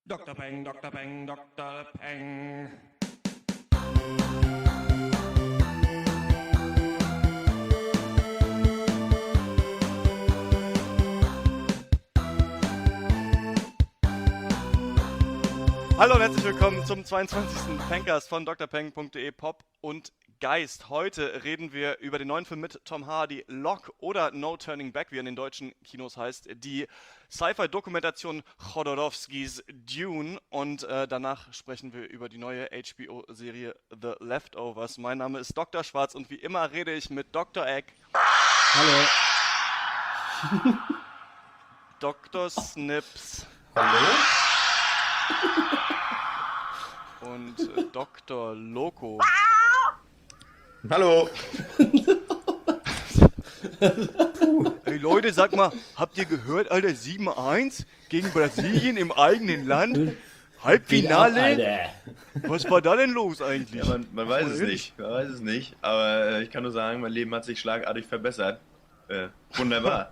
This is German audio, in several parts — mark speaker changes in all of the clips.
Speaker 1: Dr. Peng, Dr. Peng, Dr. Peng. Hallo und herzlich willkommen zum 22. Pencast von drpeng.de Pop und Geist. Heute reden wir über den neuen Film mit Tom Hardy, Lock oder No Turning Back, wie er in den deutschen Kinos heißt, die Sci-Fi-Dokumentation Chodorowskis Dune, und danach sprechen wir über die neue HBO-Serie The Leftovers. Mein Name ist Dr. Schwarz und wie immer rede ich mit Dr. Egg,
Speaker 2: Hallo.
Speaker 1: Dr. Snips
Speaker 2: Hallo?
Speaker 1: und Dr. Loco.
Speaker 3: Hallo.
Speaker 1: Ey Leute, sag mal, habt ihr gehört, Alter, 7-1 gegen Brasilien im eigenen Land? Halbfinale? Was war da denn los eigentlich?
Speaker 3: Ja, man weiß es nicht. Man weiß es nicht. Aber ich kann nur sagen, mein Leben hat sich schlagartig verbessert. Wunderbar.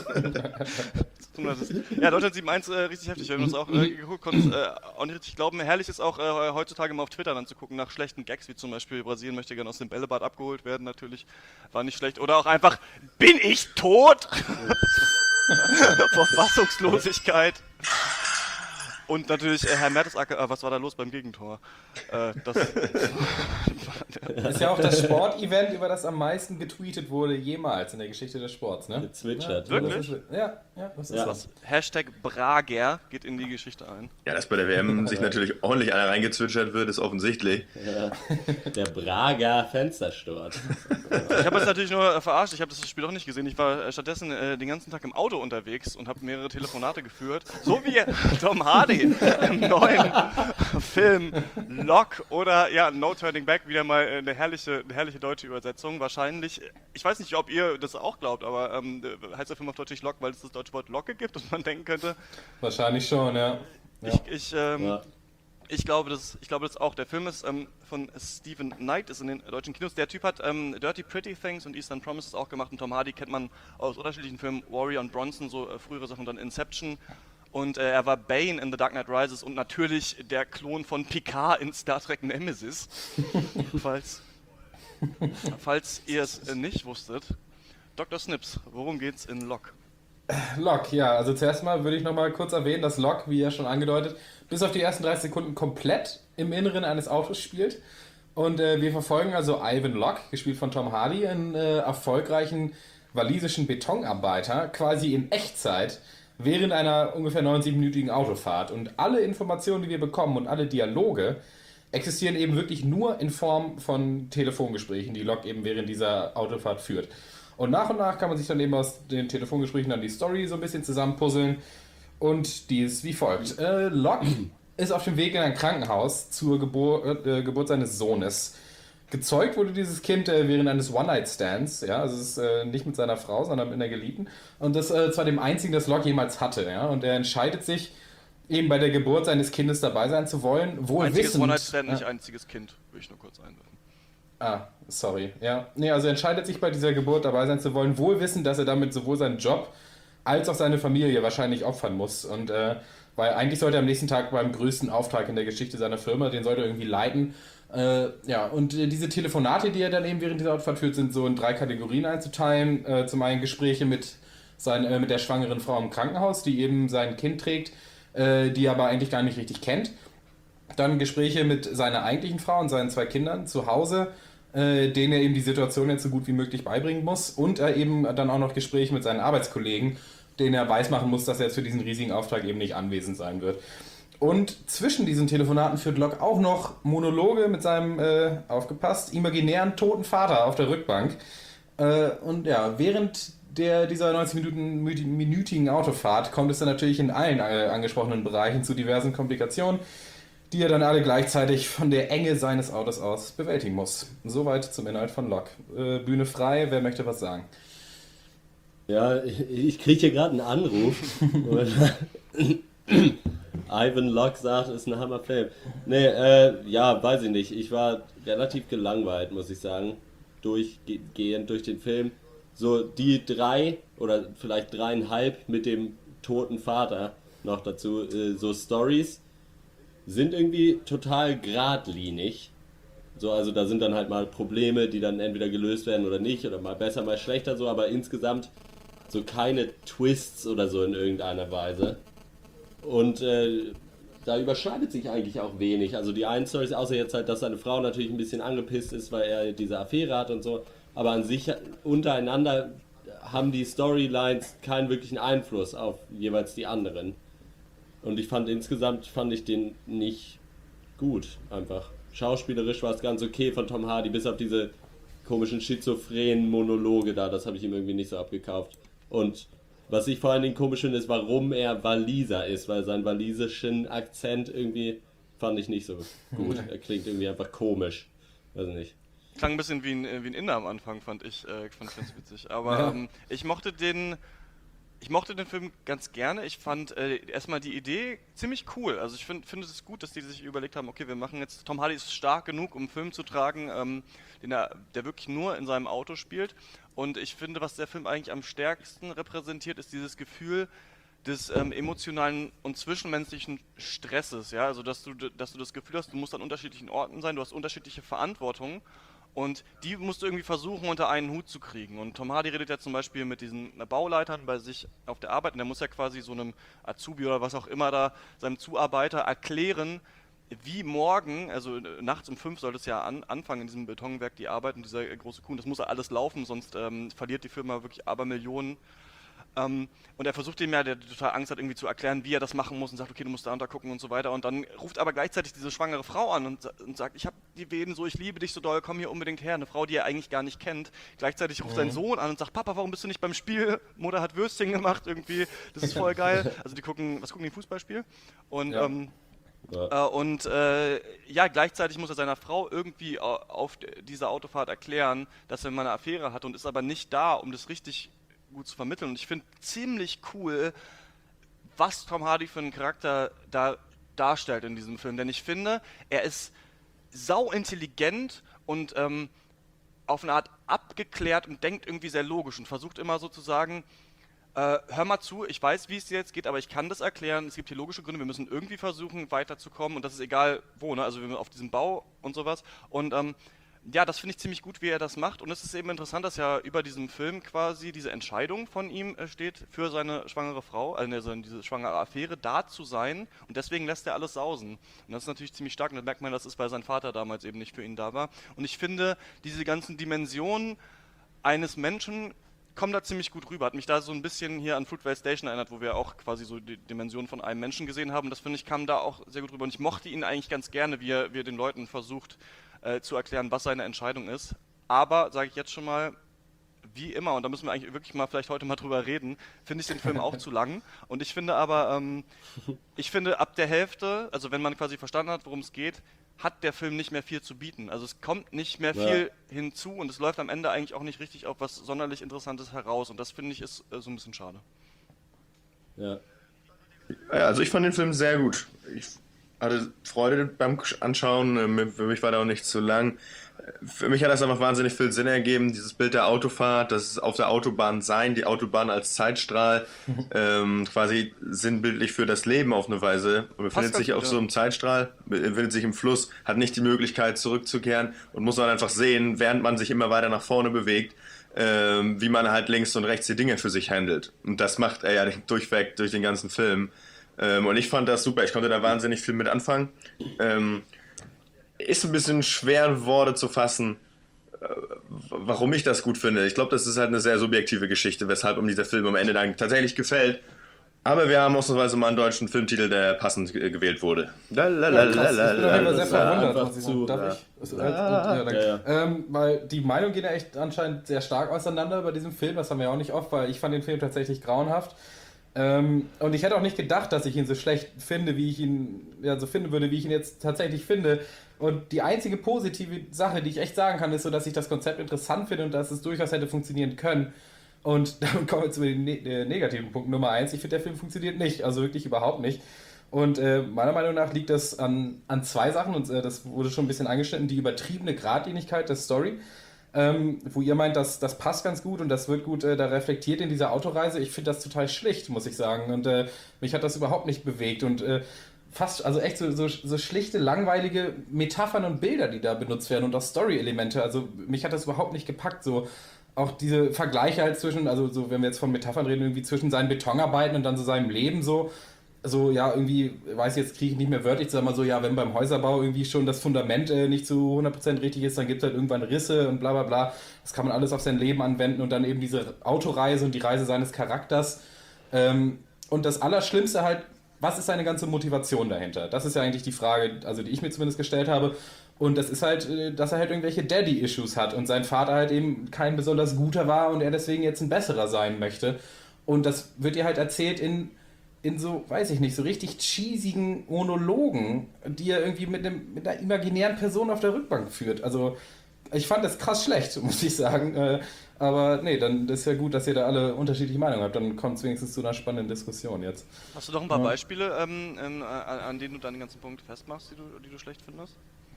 Speaker 1: Ja, Deutschland 7-1, richtig heftig. Wir haben uns auch geguckt, konnten auch nicht richtig glauben. Herrlich ist auch heutzutage mal auf Twitter dann zu gucken nach schlechten Gags, wie zum Beispiel Brasilien möchte gerne aus dem Bällebad abgeholt werden, natürlich. War nicht schlecht. Oder auch einfach, bin ich tot? Vor Fassungslosigkeit. Und natürlich Herr Mertesacker, was war da los beim Gegentor? Das
Speaker 2: ist ja auch das Sportevent, über das am meisten getweetet wurde jemals in der Geschichte des Sports, ne?
Speaker 4: Gezwitschert.
Speaker 1: Ja, wirklich?
Speaker 2: Das ist
Speaker 1: das Hashtag Brager geht in die Geschichte ein.
Speaker 3: Ja, dass bei der WM sich natürlich ordentlich einer reingezwitschert wird, ist offensichtlich.
Speaker 4: Ja, der Prager Fenstersturz.
Speaker 1: Ich habe es natürlich nur verarscht, ich habe das Spiel auch nicht gesehen. Ich war stattdessen den ganzen Tag im Auto unterwegs und habe mehrere Telefonate geführt. So wie Tom Hardy im neuen Film Lock oder ja, No Turning Back, wieder mal eine herrliche deutsche Übersetzung. Wahrscheinlich, ich weiß nicht, ob ihr das auch glaubt, aber heißt der Film auf Deutsch nicht Lock, weil es das deutsche Wort Locke gibt und man denken könnte.
Speaker 2: wahrscheinlich schon, ja.
Speaker 1: Ich glaube das auch. Der Film ist von Stephen Knight, ist in den deutschen Kinos. Der Typ hat Dirty Pretty Things und Eastern Promises auch gemacht. Und Tom Hardy kennt man aus unterschiedlichen Filmen, Warrior und Bronson, so frühere Sachen, dann Inception. Und er war Bane in The Dark Knight Rises und natürlich der Klon von Picard in Star Trek Nemesis. Falls ihr es nicht wusstet. Dr. Snips, worum geht's in Lock?
Speaker 2: Lock, ja, also zuerst mal würde ich nochmal kurz erwähnen, dass Lock, wie ja schon angedeutet, bis auf die ersten 30 Sekunden komplett im Inneren eines Autos spielt. Und wir verfolgen also Ivan Locke, gespielt von Tom Hardy, einen erfolgreichen walisischen Betonarbeiter, quasi in Echtzeit, während einer ungefähr 90-minütigen Autofahrt. Und alle Informationen, die wir bekommen und alle Dialoge existieren eben wirklich nur in Form von Telefongesprächen, die Locke eben während dieser Autofahrt führt. Und nach kann man sich dann eben aus den Telefongesprächen dann die Story so ein bisschen zusammenpuzzeln. Und die ist wie folgt. Locke ist auf dem Weg in ein Krankenhaus zur Geburt seines Sohnes. Gezeugt wurde dieses Kind während eines One-Night-Stands. Ja, also es ist nicht mit seiner Frau, sondern mit einer Geliebten. Und das zwar dem einzigen, das Locke jemals hatte. Ja? Und er entscheidet sich, eben bei der Geburt seines Kindes dabei sein zu wollen. Wohl
Speaker 1: Einziges
Speaker 2: wissend,
Speaker 1: One-Night-Stand, nicht einziges Kind, will ich nur kurz einwerfen.
Speaker 2: Ah, sorry. Ja. Nee, also er entscheidet sich bei dieser Geburt dabei sein zu wollen, wohl wissend, dass er damit sowohl seinen Job als auch seine Familie wahrscheinlich opfern muss. Und weil eigentlich sollte er am nächsten Tag beim größten Auftrag in der Geschichte seiner Firma, den sollte er irgendwie leiten. Und diese Telefonate, die er dann eben während dieser Autofahrt führt, sind so in 3 Kategorien einzuteilen. Zum einen Gespräche mit der schwangeren Frau im Krankenhaus, die eben sein Kind trägt, die er aber eigentlich gar nicht richtig kennt. Dann Gespräche mit seiner eigentlichen Frau und seinen 2 Kindern zu Hause, denen er eben die Situation jetzt so gut wie möglich beibringen muss. Und eben dann auch noch Gespräche mit seinen Arbeitskollegen, denen er weismachen muss, dass er jetzt für diesen riesigen Auftrag eben nicht anwesend sein wird. Und zwischen diesen Telefonaten führt Locke auch noch Monologe mit seinem, aufgepasst, imaginären toten Vater auf der Rückbank. Und ja, während dieser 90-minütigen Autofahrt kommt es dann natürlich in allen angesprochenen Bereichen zu diversen Komplikationen, die er dann alle gleichzeitig von der Enge seines Autos aus bewältigen muss. Soweit zum Inhalt von Lock. Bühne frei, wer möchte was sagen?
Speaker 4: Ja, ich kriege hier gerade einen Anruf. Ivan Locke sagt, ist ein Hammerfilm. Nee, ja, weiß ich nicht. Ich war relativ gelangweilt, muss ich sagen. Durchgehend durch den Film. So die 3 oder vielleicht 3,5 mit dem toten Vater noch dazu, so Stories, sind irgendwie total geradlinig. So, also da sind dann halt mal Probleme, die dann entweder gelöst werden oder nicht, oder mal besser, mal schlechter so, aber insgesamt so keine Twists oder so in irgendeiner Weise. Und da überschneidet sich eigentlich auch wenig. Also die einen Storys, außer jetzt halt, dass seine Frau natürlich ein bisschen angepisst ist, weil er diese Affäre hat und so, aber an sich untereinander haben die Storylines keinen wirklichen Einfluss auf jeweils die anderen. Und insgesamt fand ich den nicht gut, einfach. Schauspielerisch war es ganz okay von Tom Hardy, bis auf diese komischen schizophrenen Monologe da, das habe ich ihm irgendwie nicht so abgekauft. Und was ich vor allen Dingen komisch finde, ist, warum er Waliser ist, weil seinen walisischen Akzent irgendwie fand ich nicht so gut. Er klingt irgendwie einfach komisch. Weiß nicht.
Speaker 1: Klang ein bisschen wie ein Inder am Anfang, fand ich ganz witzig. Aber ich mochte den Film ganz gerne. Ich fand erstmal die Idee ziemlich cool. Also ich finde es gut, dass die sich überlegt haben, okay, wir machen jetzt, Tom Hardy ist stark genug, um einen Film zu tragen, der wirklich nur in seinem Auto spielt. Und ich finde, was der Film eigentlich am stärksten repräsentiert, ist dieses Gefühl des emotionalen und zwischenmenschlichen Stresses. Ja? Also dass du das Gefühl hast, du musst an unterschiedlichen Orten sein, du hast unterschiedliche Verantwortungen. Und die musst du irgendwie versuchen, unter einen Hut zu kriegen. Und Tom Hardy redet ja zum Beispiel mit diesen Bauleitern bei sich auf der Arbeit. Und der muss ja quasi so einem Azubi oder was auch immer da, seinem Zuarbeiter erklären, wie morgen, also nachts um 5 soll es ja anfangen in diesem Betonwerk, die Arbeit und dieser große Kuhn. Das muss ja alles laufen, sonst verliert die Firma wirklich Abermillionen. Und er versucht ihm ja, der total Angst hat, irgendwie zu erklären, wie er das machen muss und sagt, okay, du musst da gucken und so weiter. Und dann ruft aber gleichzeitig diese schwangere Frau an und sagt, ich habe die Wehen so, ich liebe dich so doll, komm hier unbedingt her. Eine Frau, die er eigentlich gar nicht kennt. Gleichzeitig ruft sein Sohn an und sagt, Papa, warum bist du nicht beim Spiel? Mutter hat Würstchen gemacht irgendwie, das ist voll geil. Also die gucken die Fußballspiel? Und gleichzeitig muss er seiner Frau irgendwie auf dieser Autofahrt erklären, dass er mal eine Affäre hat und ist aber nicht da, um das richtig gut zu vermitteln. Und ich finde ziemlich cool, was Tom Hardy für einen Charakter da darstellt in diesem Film. Denn ich finde, er ist sau intelligent und auf eine Art abgeklärt und denkt irgendwie sehr logisch und versucht immer so zu sagen, hör mal zu, ich weiß, wie es jetzt geht, aber ich kann das erklären. Es gibt hier logische Gründe, wir müssen irgendwie versuchen, weiterzukommen und das ist egal wo, ne? Also wir müssen auf diesem Bau und sowas. Und das finde ich ziemlich gut, wie er das macht. Und es ist eben interessant, dass ja über diesem Film quasi diese Entscheidung von ihm steht, für seine schwangere Frau, also diese schwangere Affäre, da zu sein. Und deswegen lässt er alles sausen. Und das ist natürlich ziemlich stark. Und da merkt man, dass es, weil sein Vater damals eben nicht für ihn da war. Und ich finde, diese ganzen Dimensionen eines Menschen kommen da ziemlich gut rüber. Hat mich da so ein bisschen hier an Fruitvale Station erinnert, wo wir auch quasi so die Dimension von einem Menschen gesehen haben. Das finde ich, kam da auch sehr gut rüber. Und ich mochte ihn eigentlich ganz gerne, wie er den Leuten versucht, zu erklären, was seine Entscheidung ist. Aber, sage ich jetzt schon mal, wie immer, und da müssen wir eigentlich wirklich mal vielleicht heute mal drüber reden, finde ich den Film auch zu lang. Und ich finde aber, ab der Hälfte, also wenn man quasi verstanden hat, worum es geht, hat der Film nicht mehr viel zu bieten. Also es kommt nicht mehr viel hinzu und es läuft am Ende eigentlich auch nicht richtig auf was sonderlich Interessantes heraus. Und das finde ich ist so ein bisschen schade.
Speaker 4: Ja.
Speaker 3: Also ich fand den Film sehr gut. Ich hatte Freude beim Anschauen, für mich war der auch nicht zu lang. Für mich hat das einfach wahnsinnig viel Sinn ergeben, dieses Bild der Autofahrt, das auf der Autobahn sein, die Autobahn als Zeitstrahl, quasi sinnbildlich für das Leben auf eine Weise. Und befindet sich auf so einem Zeitstrahl, befindet sich im Fluss, hat nicht die Möglichkeit zurückzukehren und muss dann einfach sehen, während man sich immer weiter nach vorne bewegt, wie man halt links und rechts die Dinge für sich handelt. Und das macht er ja durchweg durch den ganzen Film. Und ich fand das super, ich konnte da wahnsinnig viel mit anfangen. Ist ein bisschen schwer in Worte zu fassen, warum ich das gut finde. Ich glaube, das ist halt eine sehr subjektive Geschichte, weshalb mir dieser Film am Ende dann tatsächlich gefällt. Aber wir haben ausnahmsweise mal einen deutschen Filmtitel, der passend gewählt wurde.
Speaker 2: Ich bin auf jeden Fall sehr verwundert, muss ich sagen. Darf ich? Danke. Weil die Meinungen gehen ja echt anscheinend sehr stark auseinander bei diesem Film. Das haben wir ja auch nicht oft, weil ich fand den Film tatsächlich grauenhaft. Und ich hätte auch nicht gedacht, dass ich ihn so schlecht finde, wie ich ihn so finden würde, wie ich ihn jetzt tatsächlich finde. Und die einzige positive Sache, die ich echt sagen kann, ist so, dass ich das Konzept interessant finde und dass es durchaus hätte funktionieren können. Und damit kommen wir zu dem negativen Punkt Nummer 1. Ich finde, der Film funktioniert nicht, also wirklich überhaupt nicht. Und meiner Meinung nach liegt das an zwei Sachen, und das wurde schon ein bisschen angeschnitten, die übertriebene Geradlinigkeit der Story. Wo ihr meint, das passt ganz gut und das wird gut da reflektiert in dieser Autoreise. Ich finde das total schlicht, muss ich sagen. Und mich hat das überhaupt nicht bewegt. Und fast, also echt so schlichte, langweilige Metaphern und Bilder, die da benutzt werden und auch Story-Elemente. Also mich hat das überhaupt nicht gepackt. So auch diese Vergleiche halt zwischen, also so, wenn wir jetzt von Metaphern reden, irgendwie zwischen seinen Betonarbeiten und dann so seinem Leben so, ja, irgendwie, weiß ich, jetzt kriege ich nicht mehr wörtlich, sag mal so, ja, wenn beim Häuserbau irgendwie schon das Fundament nicht zu 100% richtig ist, dann gibt es halt irgendwann Risse und bla bla bla. Das kann man alles auf sein Leben anwenden und dann eben diese Autoreise und die Reise seines Charakters. Und das Allerschlimmste halt, was ist seine ganze Motivation dahinter? Das ist ja eigentlich die Frage, also die ich mir zumindest gestellt habe. Und das ist halt, dass er halt irgendwelche Daddy-Issues hat und sein Vater halt eben kein besonders guter war und er deswegen jetzt ein besserer sein möchte. Und das wird ihr halt erzählt in so, weiß ich nicht, so richtig cheesigen Monologen, die er irgendwie mit einer imaginären Person auf der Rückbank führt. Also ich fand das krass schlecht, muss ich sagen. Aber nee, dann ist ja gut, dass ihr da alle unterschiedliche Meinungen habt. Dann kommt es wenigstens zu einer spannenden Diskussion jetzt.
Speaker 1: Hast du noch ein paar Beispiele, an denen du deinen ganzen Punkt festmachst, die du schlecht findest?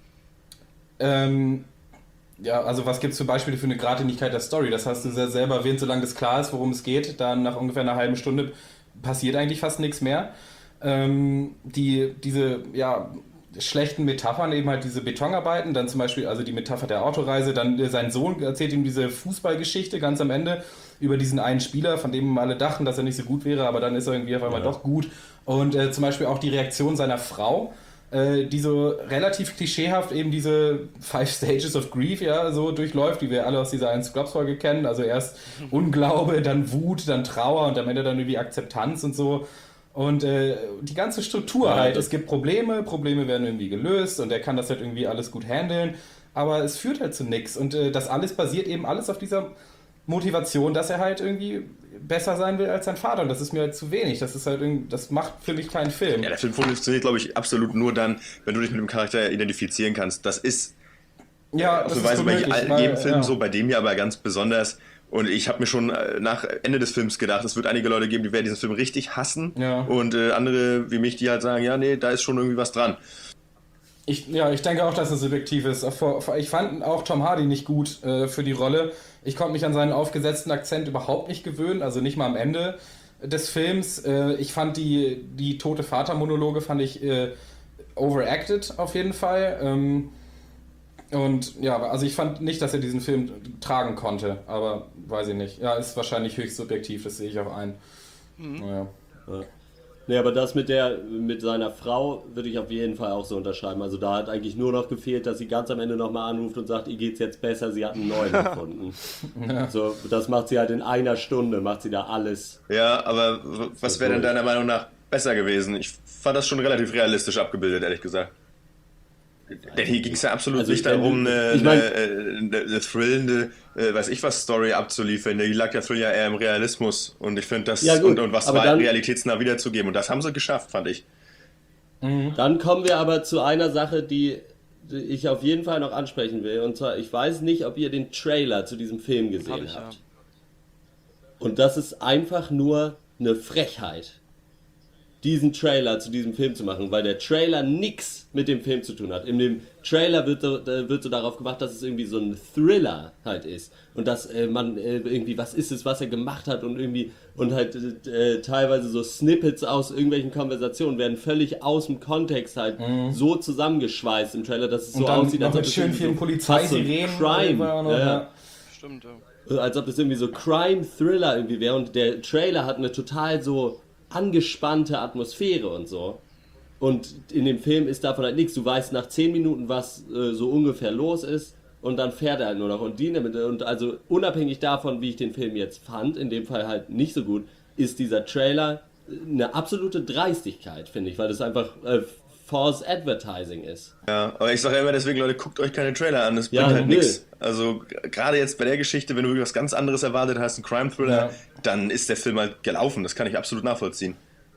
Speaker 2: Ja, also was gibt es für Beispiele für eine Geradlinigkeit der Story? Das hast du sehr selber erwähnt, solange das klar ist, worum es geht. Dann nach ungefähr einer halben Stunde passiert eigentlich fast nichts mehr. Diese schlechten Metaphern, eben halt diese Betonarbeiten, dann zum Beispiel also die Metapher der Autoreise, dann sein Sohn erzählt ihm diese Fußballgeschichte ganz am Ende über diesen einen Spieler, von dem alle dachten, dass er nicht so gut wäre, aber dann ist er irgendwie auf einmal doch gut. Und zum Beispiel auch die Reaktion seiner Frau, die so relativ klischeehaft eben diese 5 Stages of Grief ja so durchläuft, die wir alle aus dieser einen Scrubs-Folge kennen. Also erst Unglaube, dann Wut, dann Trauer und am Ende dann irgendwie Akzeptanz und so. Und die ganze Struktur halt, es gibt Probleme werden irgendwie gelöst und er kann das halt irgendwie alles gut handeln, aber es führt halt zu nichts. Und das alles basiert eben alles auf dieser Motivation, dass er halt irgendwie besser sein will als sein Vater und das ist mir halt zu wenig. Das ist halt das macht für mich keinen Film.
Speaker 3: Ja, der Film funktioniert, glaube ich, absolut nur dann, wenn du dich mit dem Charakter identifizieren kannst. Das ist
Speaker 2: das ist
Speaker 3: bei jedem Film so, bei dem hier aber ganz besonders. Und ich habe mir schon nach Ende des Films gedacht, es wird einige Leute geben, die werden diesen Film richtig hassen.
Speaker 2: Ja.
Speaker 3: Und andere wie mich, die halt sagen, ja, nee, da ist schon irgendwie was dran.
Speaker 2: Ich denke auch, dass es subjektiv ist. Ich fand auch Tom Hardy nicht gut für die Rolle. Ich konnte mich an seinen aufgesetzten Akzent überhaupt nicht gewöhnen, also nicht mal am Ende des Films. Ich fand die tote Vater-Monologe fand ich overacted auf jeden Fall. Und ja, also ich fand nicht, dass er diesen Film tragen konnte, aber weiß ich nicht. Ja, ist wahrscheinlich höchst subjektiv, das sehe ich auch ein. Ja.
Speaker 4: Nee, aber das mit seiner Frau würde ich auf jeden Fall auch so unterschreiben. Also da hat eigentlich nur noch gefehlt, dass sie ganz am Ende nochmal anruft und sagt, ihr geht's jetzt besser, sie hat einen neuen gefunden. So, das macht sie halt in einer Stunde, macht sie da alles.
Speaker 3: Ja, aber was wäre denn deiner Meinung nach besser gewesen? Ich fand das schon relativ realistisch abgebildet, ehrlich gesagt. Denn hier ging es ja absolut nicht darum, eine thrillende, weiß ich was, Story abzuliefern. Hier lag der Thrill ja eher im Realismus. Und ich finde das, und was war realitätsnah wiederzugeben. Und das haben sie geschafft, fand ich.
Speaker 4: Dann kommen wir aber zu einer Sache, die ich auf jeden Fall noch ansprechen will. Und zwar, ich weiß nicht, ob ihr den Trailer zu diesem Film gesehen habt. Ja. Und das ist einfach nur eine Frechheit, diesen Trailer zu diesem Film zu machen, weil der Trailer nichts mit dem Film zu tun hat. In dem Trailer wird so darauf gemacht, dass es irgendwie so ein Thriller halt ist und dass man irgendwie, was ist es, was er gemacht hat und halt teilweise so Snippets aus irgendwelchen Konversationen werden völlig aus dem Kontext halt so zusammengeschweißt im Trailer, dass es so aussieht, als ob es
Speaker 2: schön vielen Polizeisirenen
Speaker 4: Crime. Stimmt, ja. Als ob es irgendwie so Crime-Thriller irgendwie wäre und der Trailer hat eine total so angespannte Atmosphäre und so. Und in dem Film ist davon halt nichts. Du weißt nach 10 Minuten, was so ungefähr los ist und dann fährt er halt nur noch. Und also unabhängig davon, wie ich den Film jetzt fand, in dem Fall halt nicht so gut, ist dieser Trailer eine absolute Dreistigkeit, finde ich, weil das einfach False Advertising ist.
Speaker 3: Ja, aber ich sage ja immer deswegen, Leute, guckt euch keine Trailer an, das bringt halt nichts. Also gerade jetzt bei der Geschichte, wenn du was ganz anderes erwartet hast, einen Crime-Thriller, dann ist der Film halt gelaufen. Das kann ich absolut nachvollziehen.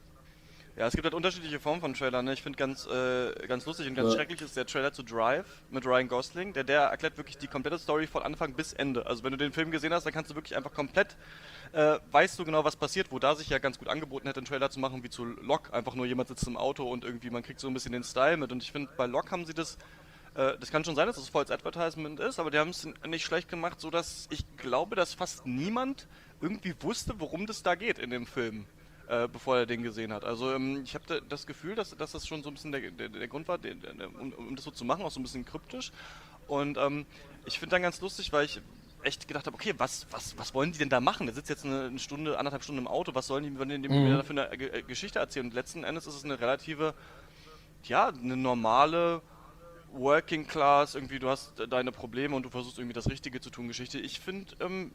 Speaker 1: Ja, es gibt halt unterschiedliche Formen von Trailern. Ne? Ich finde ganz lustig und ganz schrecklich ist der Trailer zu Drive mit Ryan Gosling. Der erklärt wirklich die komplette Story von Anfang bis Ende. Also wenn du den Film gesehen hast, dann kannst du wirklich einfach komplett, weißt du genau, was passiert. Wo da sich ja ganz gut angeboten hätte, einen Trailer zu machen wie zu Locke. Einfach nur jemand sitzt im Auto und irgendwie man kriegt so ein bisschen den Style mit. Und ich finde, bei Locke haben sie das kann schon sein, dass es False Advertisement ist, aber die haben es nicht schlecht gemacht, sodass ich glaube, dass fast niemand irgendwie wusste, worum das da geht in dem Film. bevor er den gesehen hat. Also ich habe das Gefühl, dass das schon so ein bisschen der Grund war, um das so zu machen, auch so ein bisschen kryptisch. Und ich finde dann ganz lustig, weil ich echt gedacht habe, okay, was wollen die denn da machen? Der sitzt jetzt eine Stunde, 1,5 Stunden im Auto, was sollen die mir da für eine Geschichte erzählen? Und letzten Endes ist es eine relative, ja, eine normale Working Class, irgendwie du hast deine Probleme und du versuchst irgendwie das Richtige zu tun, Geschichte. Ich finde,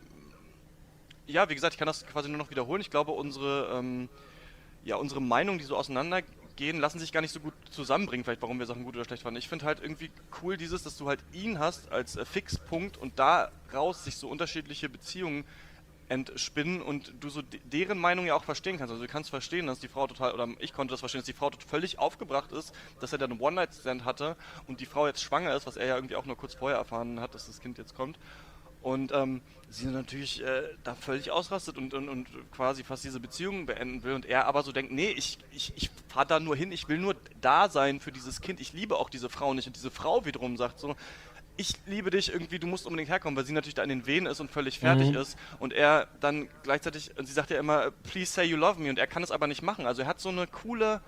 Speaker 1: ja, wie gesagt, ich kann das quasi nur noch wiederholen. Ich glaube, unsere Meinungen, die so auseinandergehen, lassen sich gar nicht so gut zusammenbringen, vielleicht warum wir Sachen gut oder schlecht fanden. Ich finde halt irgendwie cool dass du halt ihn hast als Fixpunkt und daraus sich so unterschiedliche Beziehungen entspinnen und du so deren Meinung ja auch verstehen kannst. Also du kannst verstehen, dass die Frau total, oder ich konnte das verstehen, dass die Frau völlig aufgebracht ist, dass er dann einen One-Night-Stand hatte und die Frau jetzt schwanger ist, was er ja irgendwie auch nur kurz vorher erfahren hat, dass das Kind jetzt kommt. Und sie natürlich da völlig ausrastet und quasi fast diese Beziehung beenden will und er aber so denkt, nee, ich fahre da nur hin, ich will nur da sein für dieses Kind, ich liebe auch diese Frau nicht. Und diese Frau wiederum sagt so, ich liebe dich irgendwie, du musst unbedingt herkommen, weil sie natürlich da in den Wehen ist und völlig fertig ist und er dann gleichzeitig, und sie sagt ja immer, please say you love me und er kann es aber nicht machen. Also er hat so eine coole,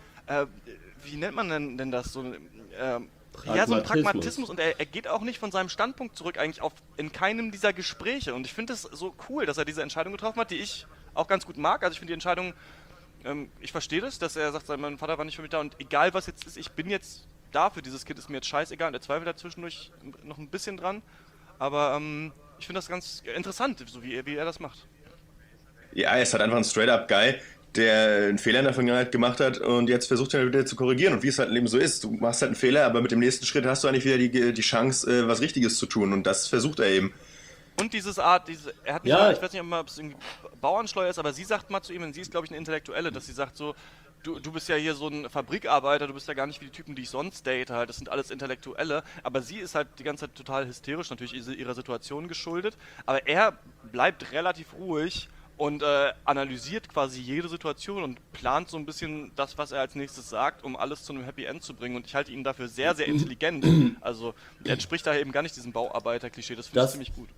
Speaker 1: wie nennt man denn das, so ja, so ein Pragmatismus und er geht auch nicht von seinem Standpunkt zurück eigentlich in keinem dieser Gespräche und ich finde es so cool, dass er diese Entscheidung getroffen hat, die ich auch ganz gut mag. Also ich finde die Entscheidung, ich verstehe das, dass er sagt, mein Vater war nicht für mich da und egal was jetzt ist, ich bin jetzt da für dieses Kind, ist mir jetzt scheißegal und er zweifelt da zwischendurch noch ein bisschen dran, aber ich finde das ganz interessant, so wie er das macht.
Speaker 3: Ja, er ist halt einfach ein straight-up-Guy, der einen Fehler in der Vergangenheit gemacht hat und jetzt versucht er wieder zu korrigieren. Und wie es halt im Leben so ist, du machst halt einen Fehler, aber mit dem nächsten Schritt hast du eigentlich wieder die Chance, was Richtiges zu tun. Und das versucht er eben.
Speaker 1: Und er hat nicht
Speaker 4: Ja.
Speaker 1: mal, ich weiß nicht, ob es irgendwie Bauernschleuer ist, aber sie sagt mal zu ihm, und sie ist, glaube ich, eine Intellektuelle, dass sie sagt so, du bist ja hier so ein Fabrikarbeiter, du bist ja gar nicht wie die Typen, die ich sonst date halt, das sind alles Intellektuelle, aber sie ist halt die ganze Zeit total hysterisch, natürlich ihrer Situation geschuldet, aber er bleibt relativ ruhig und analysiert quasi jede Situation und plant so ein bisschen das, was er als nächstes sagt, um alles zu einem Happy End zu bringen. Und ich halte ihn dafür sehr, sehr intelligent. Also er entspricht da eben gar nicht diesem Bauarbeiter-Klischee. Das finde ich ziemlich gut.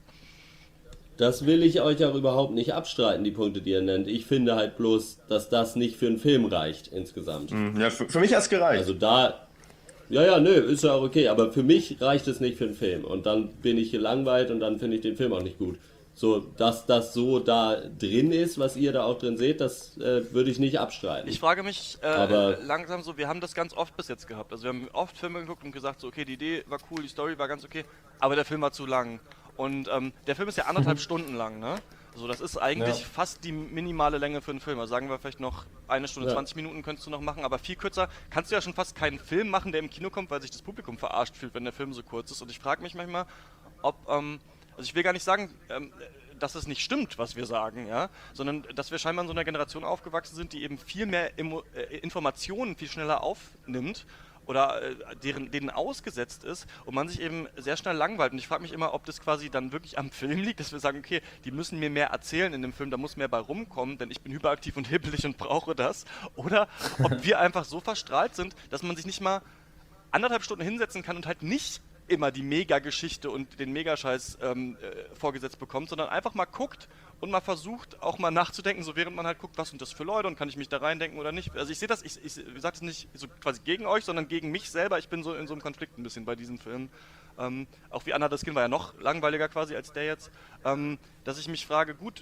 Speaker 4: Das will ich euch auch überhaupt nicht abstreiten, die Punkte, die ihr nennt. Ich finde halt bloß, dass das nicht für einen Film reicht insgesamt.
Speaker 3: Ja, für mich hat es gereicht.
Speaker 4: Also da, ja, nö, ist ja auch okay, aber für mich reicht es nicht für einen Film. Und dann bin ich gelangweilt und dann finde ich den Film auch nicht gut. So, dass das so da drin ist, was ihr da auch drin seht, das würde ich nicht abstreiten.
Speaker 1: Ich frage mich
Speaker 4: Aber
Speaker 1: langsam so, wir haben das ganz oft bis jetzt gehabt. Also wir haben oft Filme geguckt und gesagt so, okay, die Idee war cool, die Story war ganz okay, aber der Film war zu lang. Und der Film ist ja 1,5 Stunden lang, ne? Also das ist eigentlich fast die minimale Länge für einen Film. Also sagen wir vielleicht noch 1 Stunde 20 Minuten könntest du noch machen, aber viel kürzer kannst du ja schon fast keinen Film machen, der im Kino kommt, weil sich das Publikum verarscht fühlt, wenn der Film so kurz ist. Und ich frage mich manchmal, ob, also ich will gar nicht sagen, dass es nicht stimmt, was wir sagen, ja, sondern dass wir scheinbar in so einer Generation aufgewachsen sind, die eben viel mehr Informationen viel schneller aufnimmt oder denen ausgesetzt ist und man sich eben sehr schnell langweilt. Und ich frage mich immer, ob das quasi dann wirklich am Film liegt, dass wir sagen, okay, die müssen mir mehr erzählen in dem Film, da muss mehr bei rumkommen, denn ich bin hyperaktiv und hibbelig und brauche das. Oder ob wir einfach so verstrahlt sind, dass man sich nicht mal 1,5 Stunden hinsetzen kann und halt nicht immer die Mega-Geschichte und den Megascheiß vorgesetzt bekommt, sondern einfach mal guckt und mal versucht, auch mal nachzudenken, so während man halt guckt, was sind das für Leute und kann ich mich da reindenken oder nicht. Also ich sehe das, ich sage das nicht so quasi gegen euch, sondern gegen mich selber. Ich bin so in so einem Konflikt ein bisschen bei diesem Film. Auch wie Under the Skin war ja noch langweiliger quasi als der jetzt. Dass ich mich frage, gut,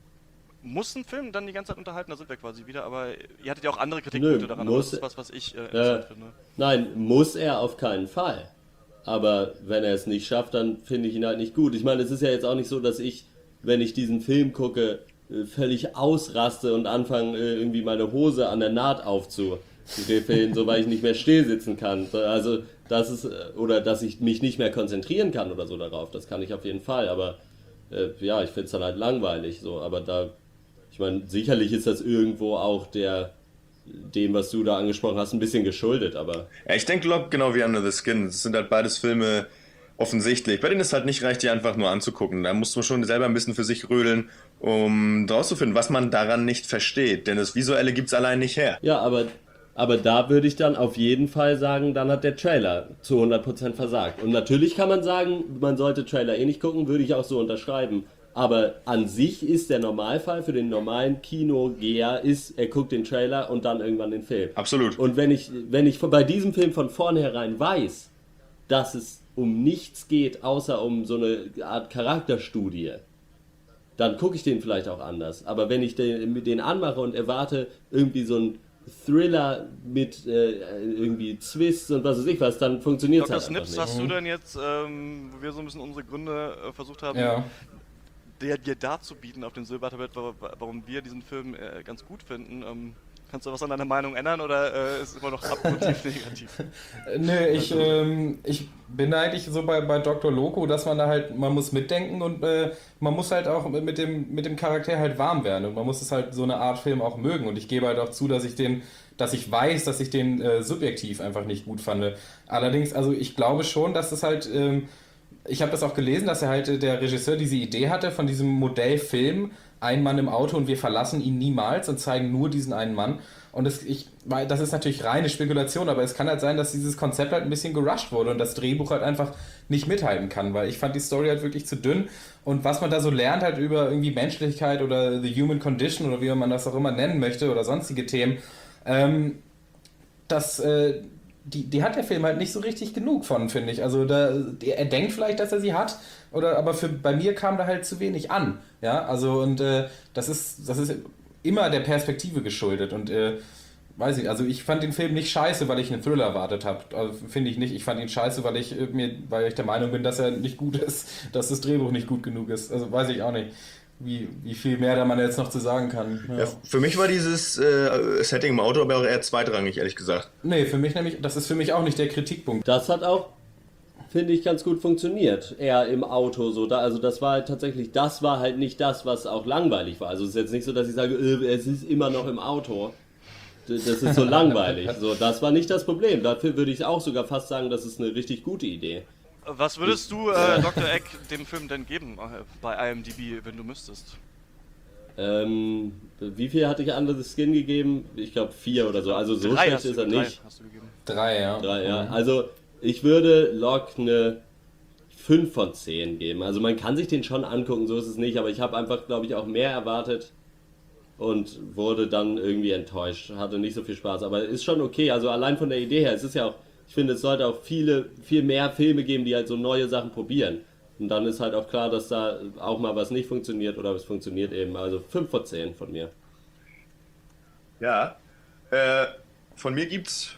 Speaker 1: muss ein Film dann die ganze Zeit unterhalten, da sind wir quasi wieder, aber ihr hattet ja auch andere Kritikpunkte daran, aber das ist was ich interessant finde.
Speaker 4: Nein, muss er auf keinen Fall. Aber wenn er es nicht schafft, dann finde ich ihn halt nicht gut. Ich meine, es ist ja jetzt auch nicht so, dass ich, wenn ich diesen Film gucke, völlig ausraste und anfange, irgendwie meine Hose an der Naht aufzuriffeln, so weil ich nicht mehr still sitzen kann. Also, das ist, oder dass ich mich nicht mehr konzentrieren kann oder so darauf. Das kann ich auf jeden Fall, aber ja, ich finde es dann halt langweilig. So. Aber da, ich meine, sicherlich ist das irgendwo auch dem, was du da angesprochen hast, ein bisschen geschuldet, aber...
Speaker 3: Ja, ich denke, genau wie Under the Skin. Es sind halt beides Filme offensichtlich, bei denen es halt nicht reicht, die einfach nur anzugucken. Da muss man schon selber ein bisschen für sich rödeln, um rauszufinden, was man daran nicht versteht. Denn das Visuelle gibt's allein nicht her.
Speaker 4: Ja, aber da würde ich dann auf jeden Fall sagen, dann hat der Trailer zu 100% versagt. Und natürlich kann man sagen, man sollte Trailer eh nicht gucken, würde ich auch so unterschreiben. Aber an sich ist der Normalfall für den normalen Kinogeher, er guckt den Trailer und dann irgendwann den Film.
Speaker 3: Absolut.
Speaker 4: Und wenn ich bei diesem Film von vornherein weiß, dass es um nichts geht, außer um so eine Art Charakterstudie, dann gucke ich den vielleicht auch anders. Aber wenn ich den anmache und erwarte irgendwie so ein Thriller mit irgendwie Twists und was weiß ich was, dann funktioniert es
Speaker 1: Dr.
Speaker 4: halt einfach
Speaker 1: Snips,
Speaker 4: nicht.
Speaker 1: hast du denn jetzt, wo wir so ein bisschen unsere Gründe versucht haben,
Speaker 2: Ja.
Speaker 1: dir darzubieten auf dem Silbertablett, warum wir diesen Film ganz gut finden, kannst du was an deiner Meinung ändern oder ist es immer noch abgrundtief negativ?
Speaker 2: Nö, ich bin da eigentlich so bei Dr. Loco, dass man da halt, man muss mitdenken und man muss halt auch mit dem Charakter halt warm werden und man muss es halt so eine Art Film auch mögen und ich gebe halt auch zu, dass ich weiß, dass ich den subjektiv einfach nicht gut fand. Allerdings, also ich glaube schon, dass es halt, ich habe das auch gelesen, dass der Regisseur diese Idee hatte von diesem Modellfilm, ein Mann im Auto und wir verlassen ihn niemals und zeigen nur diesen einen Mann. Und das ist natürlich reine Spekulation, aber es kann halt sein, dass dieses Konzept halt ein bisschen gerusht wurde und das Drehbuch halt einfach nicht mithalten kann, weil ich fand die Story halt wirklich zu dünn und was man da so lernt halt über irgendwie Menschlichkeit oder the human condition oder wie man das auch immer nennen möchte oder sonstige Themen, die hat der Film halt nicht so richtig genug von, finde ich. Also er denkt vielleicht, dass er sie hat, aber bei mir kam da halt zu wenig an. Ja, also und das ist immer der Perspektive geschuldet und weiß ich, also ich fand den Film nicht scheiße, weil ich einen Thriller erwartet habe. Also, finde ich nicht. Ich fand ihn scheiße, weil ich der Meinung bin, dass er nicht gut ist, dass das Drehbuch nicht gut genug ist. Also weiß ich auch nicht, wie viel mehr da man jetzt noch zu sagen kann. Ja.
Speaker 3: Ja, für mich war dieses Setting im Auto aber auch eher zweitrangig, ehrlich gesagt.
Speaker 2: Nee, das ist für mich auch nicht der Kritikpunkt.
Speaker 4: Das hat auch, finde ich, ganz gut funktioniert. Eher im Auto so. Also das war halt tatsächlich, das war halt nicht das, was auch langweilig war. Also es ist jetzt nicht so, dass ich sage, es ist immer noch im Auto. Das ist so langweilig. So, das war nicht das Problem. Dafür würde ich auch sogar fast sagen, das ist eine richtig gute Idee.
Speaker 1: Was würdest du, Dr. Egg, dem Film denn geben bei IMDb, wenn du müsstest?
Speaker 4: Wie viel hatte ich Under the Skin gegeben? Ich glaube 4 oder so. Also so
Speaker 1: 3
Speaker 4: schlecht ist er nicht.
Speaker 1: Hast du gegeben.
Speaker 2: 3, ja.
Speaker 4: 3, ja. Also ich würde Locke eine 5 von 10 geben. Also man kann sich den schon angucken, so ist es nicht. Aber ich habe einfach, glaube ich, auch mehr erwartet und wurde dann irgendwie enttäuscht. Hatte nicht so viel Spaß. Aber ist schon okay. Also allein von der Idee her. Es ist ja auch, ich finde, es sollte auch viel mehr Filme geben, die halt so neue Sachen probieren. Und dann ist halt auch klar, dass da auch mal was nicht funktioniert oder es funktioniert eben. Also 5 von 10 von mir.
Speaker 3: Ja, von mir gibt's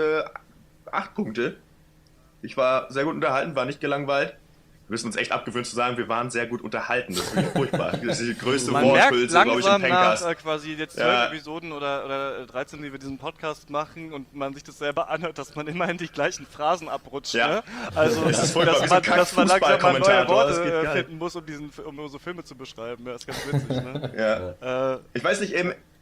Speaker 3: 8 Punkte. Ich war sehr gut unterhalten, war nicht gelangweilt. Wir müssen uns echt abgewöhnt zu sagen, wir waren sehr gut unterhalten. Das ist wirklich furchtbar. Das ist die größte
Speaker 1: Man merkt
Speaker 3: Worthülse, glaube ich, im
Speaker 1: langsam
Speaker 3: Pencast.
Speaker 1: nach quasi jetzt 12 Episoden oder 13, die wir diesen Podcast machen und man sich das selber anhört, dass man immerhin die gleichen Phrasen abrutscht.
Speaker 3: Ja.
Speaker 1: Ne? Also,
Speaker 3: Das ist furchtbar, wie so ein
Speaker 1: dass man langsam mal neue
Speaker 3: Kack-Fußball-Kommentator, das geht
Speaker 1: Worte
Speaker 3: gar nicht.
Speaker 1: finden muss, um unsere Filme zu beschreiben. Ja, das ist ganz witzig. Ne?
Speaker 3: Ja. Ich weiß nicht,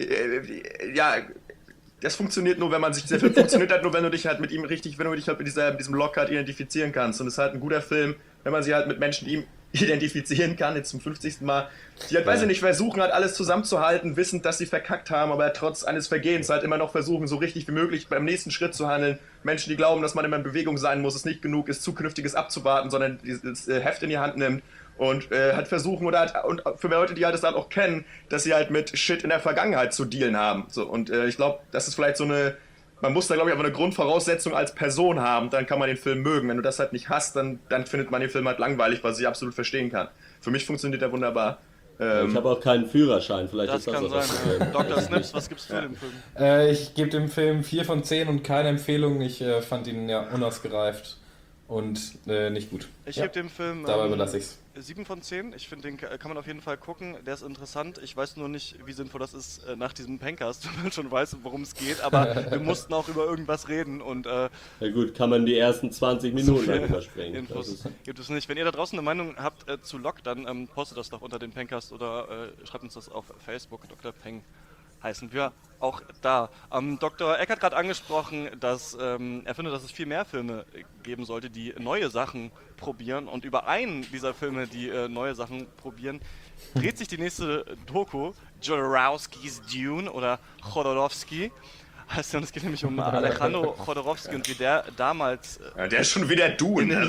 Speaker 3: ja, das funktioniert nur, wenn man sich, der Film funktioniert halt nur, wenn du dich halt mit ihm richtig, wenn du dich halt mit diesem Lockhart identifizieren kannst. Und es ist halt ein guter Film, wenn man sich halt mit Menschen, die ihm identifizieren kann, jetzt zum 50. Mal, die halt, weiß ich nicht, versuchen halt alles zusammenzuhalten, wissend, dass sie verkackt haben, aber trotz eines Vergehens halt immer noch versuchen, so richtig wie möglich beim nächsten Schritt zu handeln. Menschen, die glauben, dass man immer in Bewegung sein muss, es nicht genug ist, Zukünftiges abzuwarten, sondern das Heft in die Hand nimmt und halt versuchen, oder halt, und für Leute, die halt das halt auch kennen, dass sie halt mit Shit in der Vergangenheit zu dealen haben. So, und ich glaube, das ist vielleicht so eine, man muss da, glaube ich, aber eine Grundvoraussetzung als Person haben, dann kann man den Film mögen. Wenn du das halt nicht hast, dann findet man den Film halt langweilig, was ich absolut verstehen kann. Für mich funktioniert der wunderbar.
Speaker 4: Ich habe auch keinen Führerschein, vielleicht
Speaker 1: Das
Speaker 4: ist das
Speaker 1: kann
Speaker 4: auch
Speaker 1: sein.
Speaker 4: das Problem.
Speaker 1: Dr. Snips, was gibst du dem Film?
Speaker 2: Ich gebe dem Film 4 von 10 und keine Empfehlung. Ich fand ihn ja unausgereift und nicht gut.
Speaker 1: Ich
Speaker 2: Ja,
Speaker 1: gebe dem Film
Speaker 2: dabei belasse ich's.
Speaker 1: 7 von 10. Ich finde, den kann man auf jeden Fall gucken. Der ist interessant. Ich weiß nur nicht, wie sinnvoll das ist nach diesem Pencast, wenn man schon weiß, worum es geht. Aber wir mussten auch über irgendwas reden und
Speaker 4: Ja gut, kann man die ersten 20 Minuten lang überspringen.
Speaker 1: Infos gibt es nicht. Wenn ihr da draußen eine Meinung habt zu Locke, dann postet das doch unter den Pencast oder schreibt uns das auf Facebook. Dr. Peng heißen wir auch da. Dr. Eck hat gerade angesprochen, dass er findet, dass es viel mehr Filme geben sollte, die neue Sachen probieren. Und über einen dieser Filme, die neue Sachen probieren, dreht sich die nächste Doku, Jodorowskis Dune oder Chodorowski. Also, es geht nämlich um Alejandro Jodorowsky und wie der damals
Speaker 3: Ja, der ist schon wieder
Speaker 1: in
Speaker 3: Dune.
Speaker 1: den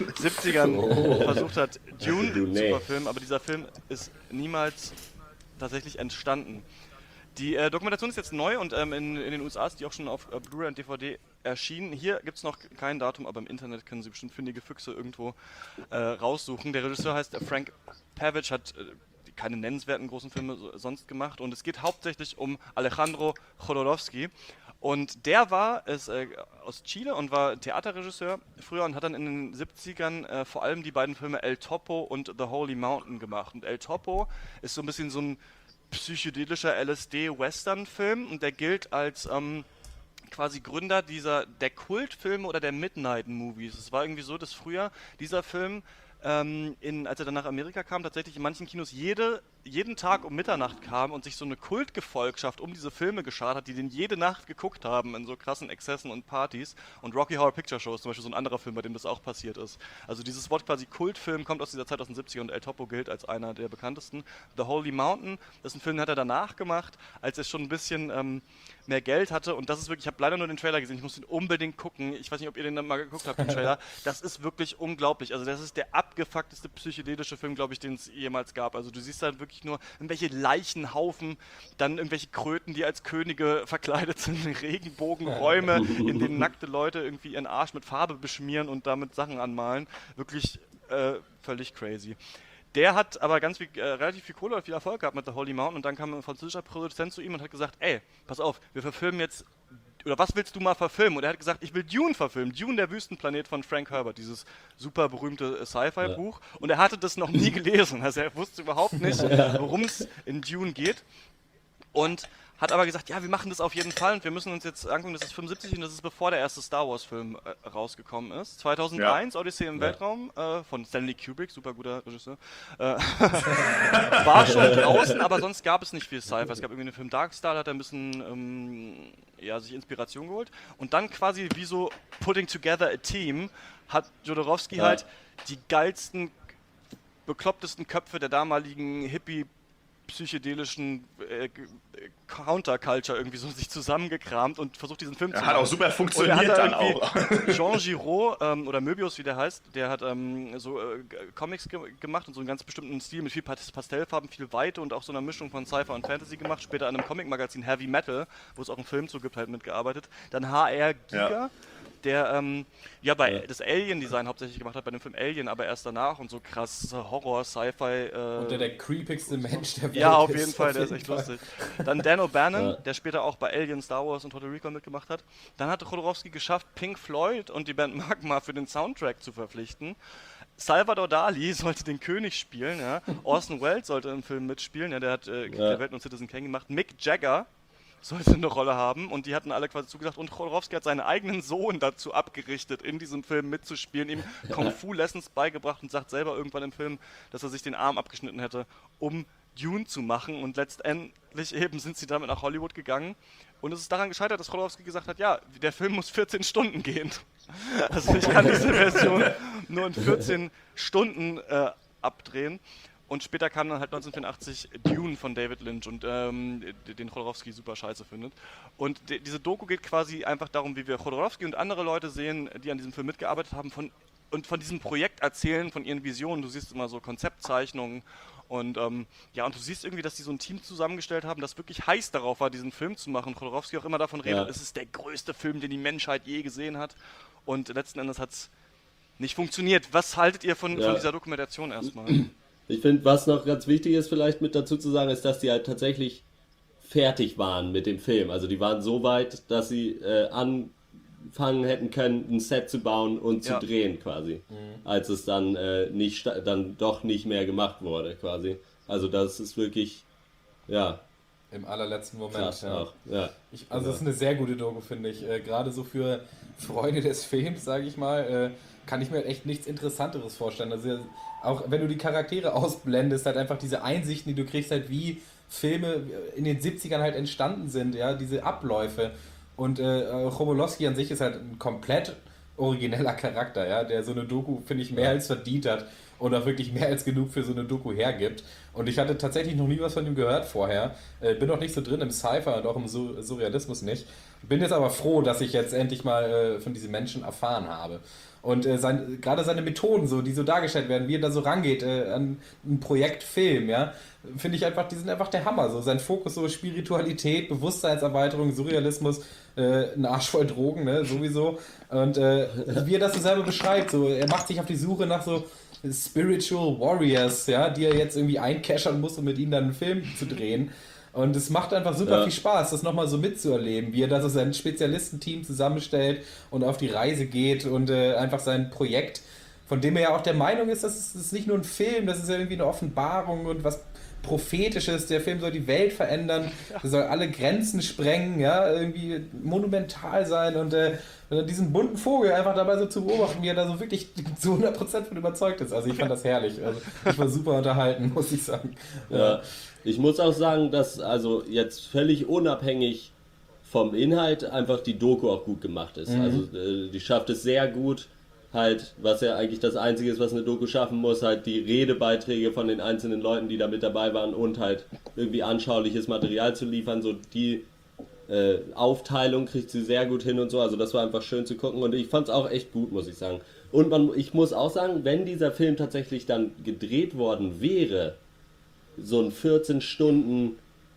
Speaker 1: 70ern versucht hat, Dune
Speaker 4: Dune.
Speaker 1: zu verfilmen, aber dieser Film ist niemals tatsächlich entstanden. Die Dokumentation ist jetzt neu und in den USA ist die auch schon auf Blu-ray und DVD erschienen. Hier gibt es noch kein Datum, aber im Internet können Sie bestimmt findige Füchse irgendwo raussuchen. Der Regisseur heißt Frank Pavich, hat keine nennenswerten großen Filme sonst gemacht und es geht hauptsächlich um Alejandro Jodorowsky. Und der war aus Chile und war Theaterregisseur früher und hat dann in den 70ern vor allem die beiden Filme El Topo und The Holy Mountain gemacht. Und El Topo ist so ein bisschen so ein psychedelischer LSD-Western-Film und der gilt als quasi Gründer der Kultfilme oder der Midnight-Movies. Es war irgendwie so, dass früher dieser Film, als er dann nach Amerika kam, tatsächlich in manchen Kinos jeden Tag um Mitternacht kam und sich so eine Kultgefolgschaft um diese Filme geschart hat, die den jede Nacht geguckt haben in so krassen Exzessen und Partys. Und Rocky Horror Picture Show ist zum Beispiel so ein anderer Film, bei dem das auch passiert ist. Also dieses Wort quasi Kultfilm kommt aus dieser Zeit aus den 70ern und El Topo gilt als einer der bekanntesten. The Holy Mountain, das ist ein Film, den hat er danach gemacht, als er schon ein bisschen mehr Geld hatte. Und das ist wirklich, ich habe leider nur den Trailer gesehen, ich muss den unbedingt gucken. Ich weiß nicht, ob ihr den dann mal geguckt habt, den Trailer. Das ist wirklich unglaublich. Also das ist der abgefuckteste psychedelische Film, glaube ich, den es jemals gab. Also du siehst da wirklich nur irgendwelche Leichenhaufen, dann irgendwelche Kröten, die als Könige verkleidet sind, Regenbogenräume, in denen nackte Leute irgendwie ihren Arsch mit Farbe beschmieren und damit Sachen anmalen. Wirklich völlig crazy. Der hat aber relativ viel Kohle und viel Erfolg gehabt mit The Holy Mountain und dann kam ein französischer Produzent zu ihm und hat gesagt, ey, pass auf, wir verfilmen jetzt, oder was willst du mal verfilmen? Und er hat gesagt, ich will Dune verfilmen, Dune, der Wüstenplanet von Frank Herbert, dieses super berühmte Sci-Fi-Buch. Ja. Und er hatte das noch nie gelesen, also er wusste überhaupt nicht, worum es in Dune geht. Und hat aber gesagt, ja, wir machen das auf jeden Fall und wir müssen uns jetzt angucken, das ist 75 und das ist bevor der erste Star Wars Film rausgekommen ist. 2001, ja. Odyssee im Weltraum von Stanley Kubrick, super guter Regisseur, war schon draußen, aber sonst gab es nicht viel Sci-Fi. Es gab irgendwie einen Film Dark Star, da hat er ein bisschen sich Inspiration geholt und dann quasi wie so Putting Together a Team hat Jodorowsky halt die geilsten, beklopptesten Köpfe der damaligen Hippie psychedelischen Counterculture irgendwie so sich zusammengekramt und versucht diesen Film zu machen.
Speaker 3: Hat auch super funktioniert dann auch.
Speaker 1: Jean Giraud oder Möbius, wie der heißt, der hat Comics gemacht und so einen ganz bestimmten Stil mit viel Pastellfarben, viel Weite und auch so einer Mischung von Sci-Fi und Fantasy gemacht. Später an einem Comic-Magazin Heavy Metal, wo es auch einen Film zu gibt, halt mitgearbeitet. Dann HR Giga. Der das Alien-Design hauptsächlich gemacht hat, bei dem Film Alien, aber erst danach und so krass Horror, Sci-Fi.
Speaker 2: Und der creepigste Mensch der Welt.
Speaker 1: Ja, auf jeden Fall, der ist echt lustig. Dann Dan O'Bannon, der später auch bei Alien, Star Wars und Total Recall mitgemacht hat. Dann hatte Jodorowsky geschafft, Pink Floyd und die Band Magma für den Soundtrack zu verpflichten. Salvador Dali sollte den König spielen, ja. Orson Welles sollte im Film mitspielen, ja, der hat Krieg der Welt und Citizen Kane gemacht. Mick Jagger sollte eine Rolle haben und die hatten alle quasi zugesagt und Jodorowsky hat seinen eigenen Sohn dazu abgerichtet, in diesem Film mitzuspielen, ihm Kung-Fu-Lessons beigebracht und sagt selber irgendwann im Film, dass er sich den Arm abgeschnitten hätte, um Dune zu machen und letztendlich eben sind sie damit nach Hollywood gegangen und es ist daran gescheitert, dass Jodorowsky gesagt hat, ja, der Film muss 14 Stunden gehen. Also ich kann diese Version nur in 14 Stunden abdrehen. Und später kam dann halt 1984 Dune von David Lynch und den Jodorowsky super scheiße findet. Und diese Doku geht quasi einfach darum, wie wir Jodorowsky und andere Leute sehen, die an diesem Film mitgearbeitet haben und von diesem Projekt erzählen, von ihren Visionen. Du siehst immer so Konzeptzeichnungen und und du siehst irgendwie, dass die so ein Team zusammengestellt haben, das wirklich heiß darauf war, diesen Film zu machen. Jodorowsky auch immer davon redet, es ist der größte Film, den die Menschheit je gesehen hat. Und letzten Endes hat es nicht funktioniert. Was haltet ihr von dieser Dokumentation erstmal?
Speaker 4: Ich finde, was noch ganz wichtig ist, vielleicht mit dazu zu sagen, ist, dass die halt tatsächlich fertig waren mit dem Film. Also die waren so weit, dass sie anfangen hätten können, ein Set zu bauen und zu drehen quasi. Als es dann dann doch nicht mehr gemacht wurde quasi. Also das ist wirklich,
Speaker 2: im allerletzten Moment.
Speaker 4: Krass auch. Ja.
Speaker 2: Das ist eine sehr gute Doku, finde ich. Gerade so für Freunde des Films, sage ich mal, kann ich mir echt nichts Interessanteres vorstellen. Also auch wenn du die Charaktere ausblendest, halt einfach diese Einsichten, die du kriegst, halt wie Filme in den 70ern halt entstanden sind, ja, diese Abläufe. Und Jodorowsky an sich ist halt ein komplett origineller Charakter, ja, der so eine Doku, finde ich, mehr als verdient hat. und auch wirklich mehr als genug für so eine Doku hergibt. Und ich hatte tatsächlich noch nie was von ihm gehört vorher. Bin auch nicht so drin im Sci-Fi und auch im Surrealismus nicht. Bin jetzt aber froh, dass ich jetzt endlich mal von diesen Menschen erfahren habe. Und gerade seine Methoden, so, die so dargestellt werden, wie er da so rangeht an ein Projekt Film, ja, finde ich einfach, die sind einfach der Hammer. So sein Fokus, so Spiritualität, Bewusstseinserweiterung, Surrealismus, ein Arsch voll Drogen, ne, sowieso. Und wie er das so selber beschreibt, so, er macht sich auf die Suche nach so Spiritual Warriors, ja, die er jetzt irgendwie einkeschern muss, um mit ihnen dann einen Film zu drehen. Und es macht einfach super viel Spaß, das nochmal so mitzuerleben, wie er da so sein Spezialistenteam zusammenstellt und auf die Reise geht und einfach sein Projekt, von dem er ja auch der Meinung ist, das ist nicht nur ein Film, das ist ja irgendwie eine Offenbarung und was Prophetisches, der Film soll die Welt verändern, der soll alle Grenzen sprengen, ja, irgendwie monumental sein und diesen bunten Vogel einfach dabei so zu beobachten, wie er da so wirklich zu 100% von überzeugt ist. Also ich fand das herrlich, also ich war super unterhalten, muss ich sagen.
Speaker 4: Ja. Ich muss auch sagen, dass also jetzt völlig unabhängig vom Inhalt einfach die Doku auch gut gemacht ist. Also die schafft es sehr gut, halt, was ja eigentlich das Einzige ist, was eine Doku schaffen muss, halt die Redebeiträge von den einzelnen Leuten, die da mit dabei waren und halt irgendwie anschauliches Material zu liefern, so die Aufteilung kriegt sie sehr gut hin und so, also das war einfach schön zu gucken und ich fand es auch echt gut, muss ich sagen. Und ich muss auch sagen, wenn dieser Film tatsächlich dann gedreht worden wäre, so ein 14 Stunden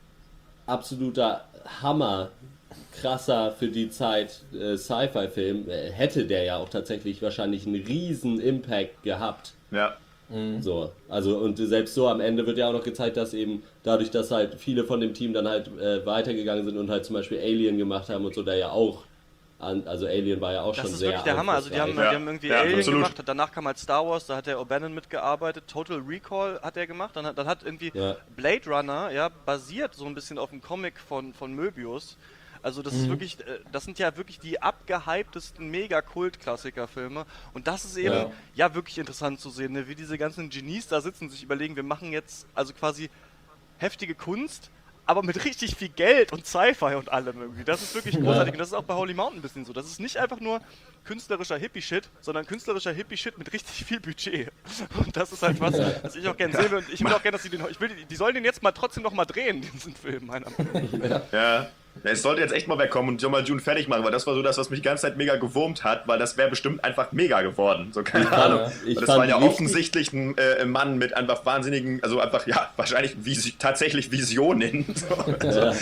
Speaker 4: absoluter Hammer, krasser für die Zeit Sci-Fi-Film, hätte der ja auch tatsächlich wahrscheinlich einen riesen Impact gehabt.
Speaker 3: Ja.
Speaker 4: So, also und selbst so am Ende wird ja auch noch gezeigt, dass eben dadurch, dass halt viele von dem Team dann halt weitergegangen sind und halt zum Beispiel Alien gemacht haben und so, der ja auch also Alien war ja auch
Speaker 1: Das
Speaker 4: schon
Speaker 1: ist
Speaker 4: sehr
Speaker 1: wirklich der Hammer. Also die haben irgendwie Alien gemacht, danach kam halt Star Wars, da hat der O'Bannon mitgearbeitet, Total Recall hat er gemacht, dann hat irgendwie Blade Runner, ja, basiert so ein bisschen auf dem Comic von Möbius. Also das ist wirklich, das sind ja wirklich die abgehyptesten Mega-Kult-Klassiker-Filme und das ist eben ja wirklich interessant zu sehen, ne? Wie diese ganzen Genies da sitzen und sich überlegen, wir machen jetzt also quasi heftige Kunst, aber mit richtig viel Geld und Sci-Fi und allem irgendwie. Das ist wirklich großartig und das ist auch bei Holy Mountain ein bisschen so. Das ist nicht einfach nur künstlerischer Hippie-Shit, sondern künstlerischer Hippie-Shit mit richtig viel Budget. Und das ist halt was ich auch gerne sehe und ich will auch gerne, dass die sollen den jetzt mal trotzdem noch mal drehen, diesen Film, meiner Meinung nach.
Speaker 3: Ja. Es sollte jetzt echt mal wegkommen und schon mal Dune fertig machen, weil das war so das, was mich die ganze Zeit mega gewurmt hat, weil das wäre bestimmt einfach mega geworden. So, keine Ahnung. Das war ja offensichtlich ein Mann mit einfach wahnsinnigen, also einfach, ja, wahrscheinlich tatsächlich Visionen. So,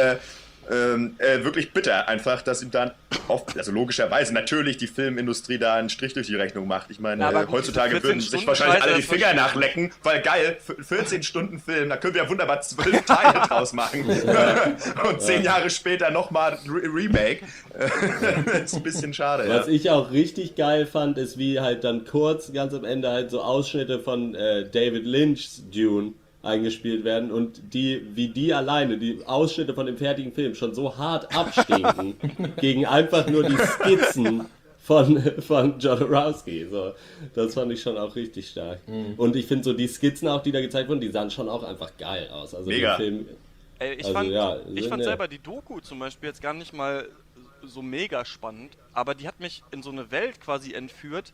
Speaker 3: wirklich bitter einfach, dass ihm dann also logischerweise natürlich die Filmindustrie da einen Strich durch die Rechnung macht. Ich meine, ja, heutzutage würden sich wahrscheinlich alle die Finger nachlecken, weil geil, 14 Stunden Film, da können wir ja wunderbar 12 Teile draus machen. Und 10 Jahre später nochmal Remake. Ist ein bisschen schade.
Speaker 4: Was ich auch richtig geil fand, ist wie halt dann kurz, ganz am Ende halt so Ausschnitte von David Lynch's Dune eingespielt werden und wie die alleine, die Ausschnitte von dem fertigen Film schon so hart abstinken gegen einfach nur die Skizzen von Jodorowsky. So, das fand ich schon auch richtig stark. Und ich finde so die Skizzen auch, die da gezeigt wurden, die sahen schon auch einfach geil aus. Also
Speaker 3: mega.
Speaker 4: Der Film,
Speaker 1: ich fand selber die Doku zum Beispiel jetzt gar nicht mal so mega spannend, aber die hat mich in so eine Welt quasi entführt,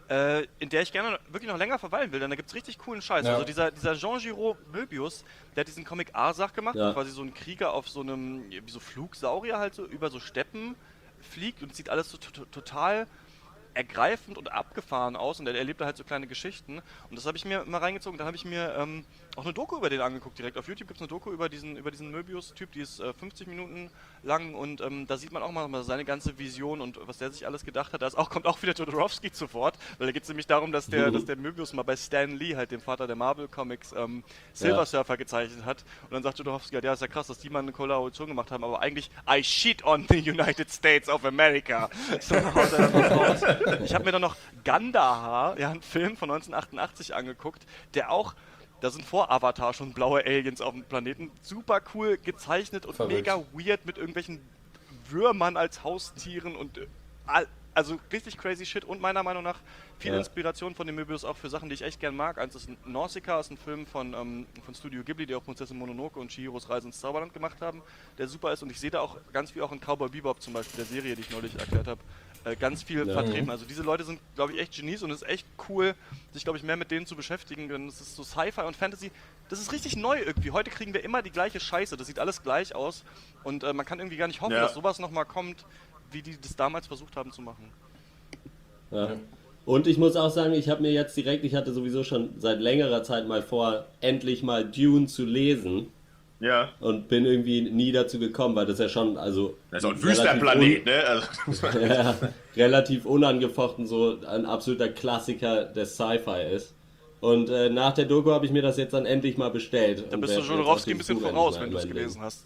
Speaker 1: in der ich gerne wirklich noch länger verweilen will, denn da gibt es richtig coolen Scheiß. Ja. Also dieser Jean Giraud Möbius, der hat diesen Comic Arsach gemacht, wo quasi so ein Krieger auf so einem, wie so Flugsaurier halt so über so Steppen fliegt und sieht alles so total ergreifend und abgefahren aus und er erlebt da halt so kleine Geschichten und das habe ich mir mal reingezogen, dann habe ich mir auch eine Doku über den angeguckt direkt. Auf YouTube gibt es eine Doku über diesen Möbius-Typ, die ist 50 Minuten lang und da sieht man auch mal seine ganze Vision und was der sich alles gedacht hat. Kommt auch wieder Jodorowsky zu Wort, weil da geht es nämlich darum, dass der Möbius mal bei Stan Lee, halt dem Vater der Marvel-Comics, Silver Surfer gezeichnet hat und dann sagt Jodorowsky, ja, ist ja krass, dass die mal eine Kollaboration gemacht haben, aber eigentlich I shit on the United States of America. So haut er dann raus. Ich habe mir dann noch Gandahar, ja, einen Film von 1988 angeguckt, der auch, da sind vor Avatar schon blaue Aliens auf dem Planeten, super cool gezeichnet und mega weird mit irgendwelchen Würmern als Haustieren und also richtig crazy shit und meiner Meinung nach viel Inspiration von dem Möbius auch für Sachen, die ich echt gern mag. Eins ist Nausicaa, ist ein Film von Studio Ghibli, die auch Prinzessin Mononoke und Chihiros Reise ins Zauberland gemacht haben, der super ist und ich sehe da auch ganz viel auch in Cowboy Bebop zum Beispiel, der Serie, die ich neulich erklärt habe, ganz viel vertreten. Also diese Leute sind, glaube ich, echt Genies und es ist echt cool, sich, glaube ich, mehr mit denen zu beschäftigen. Denn es ist so Sci-Fi und Fantasy, das ist richtig neu irgendwie. Heute kriegen wir immer die gleiche Scheiße, das sieht alles gleich aus und man kann irgendwie gar nicht hoffen, dass sowas nochmal kommt, wie die das damals versucht haben zu machen.
Speaker 4: Ja. Und ich muss auch sagen, ich habe mir jetzt direkt, ich hatte sowieso schon seit längerer Zeit mal vor, endlich mal Dune zu lesen.
Speaker 3: Ja.
Speaker 4: Und bin irgendwie nie dazu gekommen, weil das ja schon, also...
Speaker 3: Das ist auch ein Wüstenplanet, ne? Also,
Speaker 4: ja, relativ unangefochten so ein absoluter Klassiker des Sci-Fi ist. Und nach der Doku habe ich mir das jetzt dann endlich mal bestellt.
Speaker 1: Da bist du Jodorowsky ein bisschen voraus, wenn du es gelesen hast.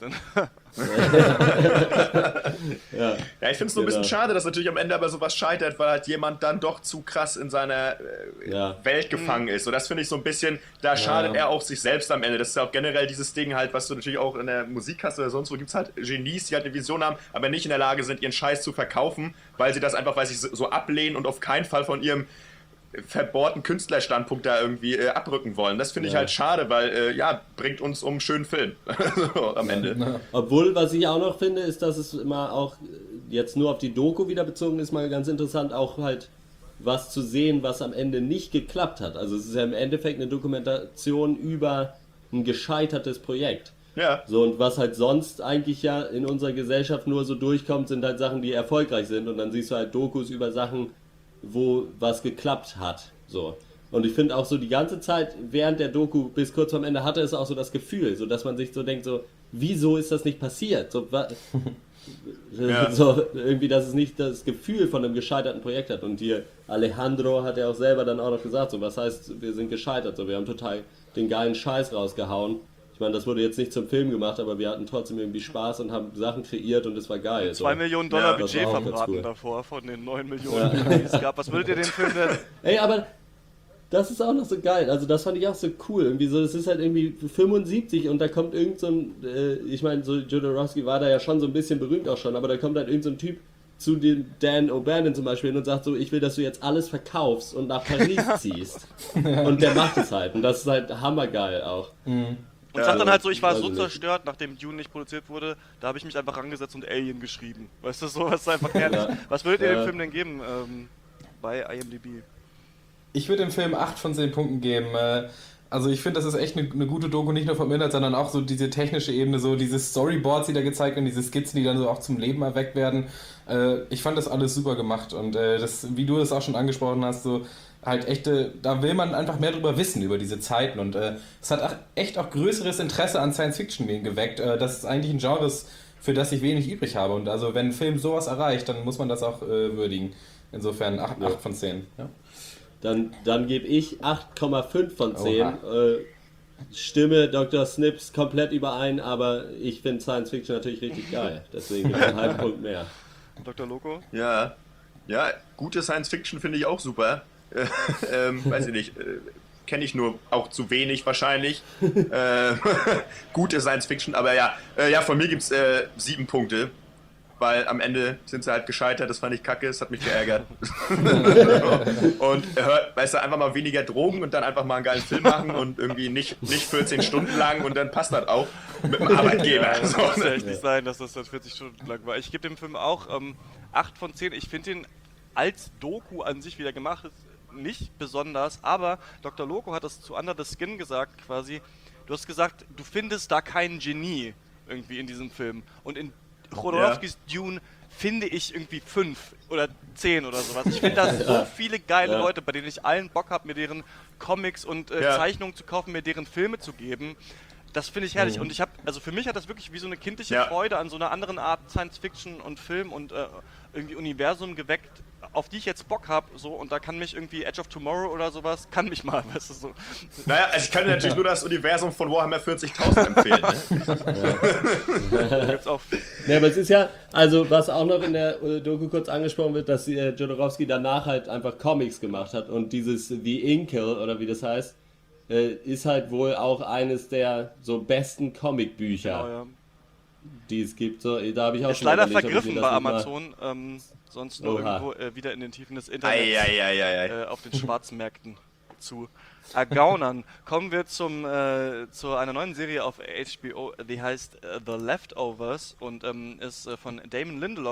Speaker 3: Ja, ich finde es nur ein bisschen schade, dass natürlich am Ende aber sowas scheitert, weil halt jemand dann doch zu krass in seiner Welt gefangen ist. So, das finde ich so ein bisschen, da schadet er auch sich selbst am Ende. Das ist ja auch generell dieses Ding halt, was du natürlich auch in der Musik hast oder sonst wo, gibt es halt Genies, die halt eine Vision haben, aber nicht in der Lage sind, ihren Scheiß zu verkaufen, weil sie das einfach, weil sie so ablehnen und auf keinen Fall von ihrem verbohrten Künstlerstandpunkt da irgendwie abrücken wollen. Das finde ich halt schade, weil, bringt uns um einen schönen Film so, am Ende.
Speaker 4: Obwohl, was ich auch noch finde, ist, dass es immer auch, jetzt nur auf die Doku wieder bezogen ist, mal ganz interessant, auch halt was zu sehen, was am Ende nicht geklappt hat. Also es ist ja im Endeffekt eine Dokumentation über ein gescheitertes Projekt.
Speaker 3: Ja.
Speaker 4: So, und was halt sonst eigentlich ja in unserer Gesellschaft nur so durchkommt, sind halt Sachen, die erfolgreich sind und dann siehst du halt Dokus über Sachen, wo was geklappt hat, so. Und ich finde auch so die ganze Zeit während der Doku bis kurz vorm Ende hatte es auch so das Gefühl, so dass man sich so denkt, so, wieso ist das nicht passiert? So, so irgendwie, dass es nicht das Gefühl von einem gescheiterten Projekt hat. Und hier Alejandro hat ja auch selber dann auch noch gesagt, so, was heißt, wir sind gescheitert, so, wir haben total den geilen Scheiß rausgehauen. Ich meine, das wurde jetzt nicht zum Film gemacht, aber wir hatten trotzdem irgendwie Spaß und haben Sachen kreiert und es war geil.
Speaker 1: 2 Millionen Dollar Budget verbraten davor von den 9 Millionen, die es gab. Was würdet ihr den Film denn?
Speaker 4: Ey, aber das ist auch noch so geil. Also das fand ich auch so cool. Irgendwie so, es ist halt irgendwie 75 und da kommt irgend so ein, ich meine, so Jodorowsky war da ja schon so ein bisschen berühmt auch schon, aber da kommt halt irgend so ein Typ zu dem Dan O'Bannon zum Beispiel und sagt so, ich will, dass du jetzt alles verkaufst und nach Paris ziehst. Und der macht es halt. Und das ist halt hammergeil auch.
Speaker 1: Und sagt dann halt so, ich war so zerstört, nachdem Dune nicht produziert wurde, da habe ich mich einfach rangesetzt und Alien geschrieben. Weißt du, so, was ist einfach herrlich. Was würdet ihr dem Film denn geben bei IMDb?
Speaker 2: Ich würde dem Film 8 von 10 Punkten geben. Also ich finde, das ist echt eine gute Doku, nicht nur vom Inhalt, sondern auch so diese technische Ebene, so diese Storyboards, die da gezeigt werden, diese Skizzen, die dann so auch zum Leben erweckt werden. Ich fand das alles super gemacht und das, wie du das auch schon angesprochen hast, so halt echte, da will man einfach mehr drüber wissen, über diese Zeiten und es hat echt auch größeres Interesse an Science-Fiction geweckt. Das ist eigentlich ein Genre, für das ich wenig übrig habe und also wenn ein Film sowas erreicht, dann muss man das auch würdigen. Insofern 8 von 10. Ja.
Speaker 4: Dann gebe ich 8,5 von 10. Stimme Dr. Snips komplett überein, aber ich finde Science Fiction natürlich richtig geil. Deswegen gibt es einen halben Punkt mehr.
Speaker 1: Dr. Loco?
Speaker 3: Ja, gute Science Fiction finde ich auch super. Weiß ich nicht, kenne ich nur auch zu wenig wahrscheinlich. Gute Science Fiction, aber von mir gibt es 7 Punkte. Weil am Ende sind sie halt gescheitert, das fand ich kacke, das hat mich geärgert. Und weißt du, einfach mal weniger Drogen und dann einfach mal einen geilen Film machen und irgendwie nicht 14 Stunden lang und dann passt das auch mit dem Arbeitgeber.
Speaker 1: Ja, das muss ja echt nicht sein, dass das dann 40 Stunden lang war. Ich gebe dem Film auch 8 von 10. Ich finde ihn als Doku an sich wieder gemacht nicht besonders, aber Dr. Loco hat das zu Under the Skin gesagt quasi. Du hast gesagt, du findest da kein Genie irgendwie in diesem Film. Und in Jodorowskys Dune finde ich irgendwie 5 oder 10 oder sowas. Ich finde da so viele geile Leute, bei denen ich allen Bock habe, mir deren Comics und Zeichnungen zu kaufen, mir deren Filme zu geben. Das finde ich herrlich. Und ich habe, also für mich hat das wirklich wie so eine kindliche Freude an so einer anderen Art Science Fiction und Film und irgendwie Universum geweckt, auf die ich jetzt Bock habe, so, und da kann mich irgendwie Edge of Tomorrow oder sowas, kann mich mal, weißt du, so.
Speaker 3: Naja, also ich kann dir natürlich nur das Universum von Warhammer 40.000 empfehlen, ne?
Speaker 1: Gibt's auch.
Speaker 4: Ja, aber es ist ja, also was auch noch in der Doku kurz angesprochen wird, dass Jodorowsky danach halt einfach Comics gemacht hat und dieses The Inkle, oder wie das heißt, ist halt wohl auch eines der so besten Comicbücher, die es gibt. So, da habe ich auch
Speaker 1: ist
Speaker 4: schon
Speaker 1: leider
Speaker 4: überlegt,
Speaker 1: vergriffen bei Amazon, sonst nur irgendwo wieder in den Tiefen des Internets auf den schwarzen Märkten zu ergaunern. Kommen wir zu einer neuen Serie auf HBO, die heißt The Leftovers und ist von Damon Lindelof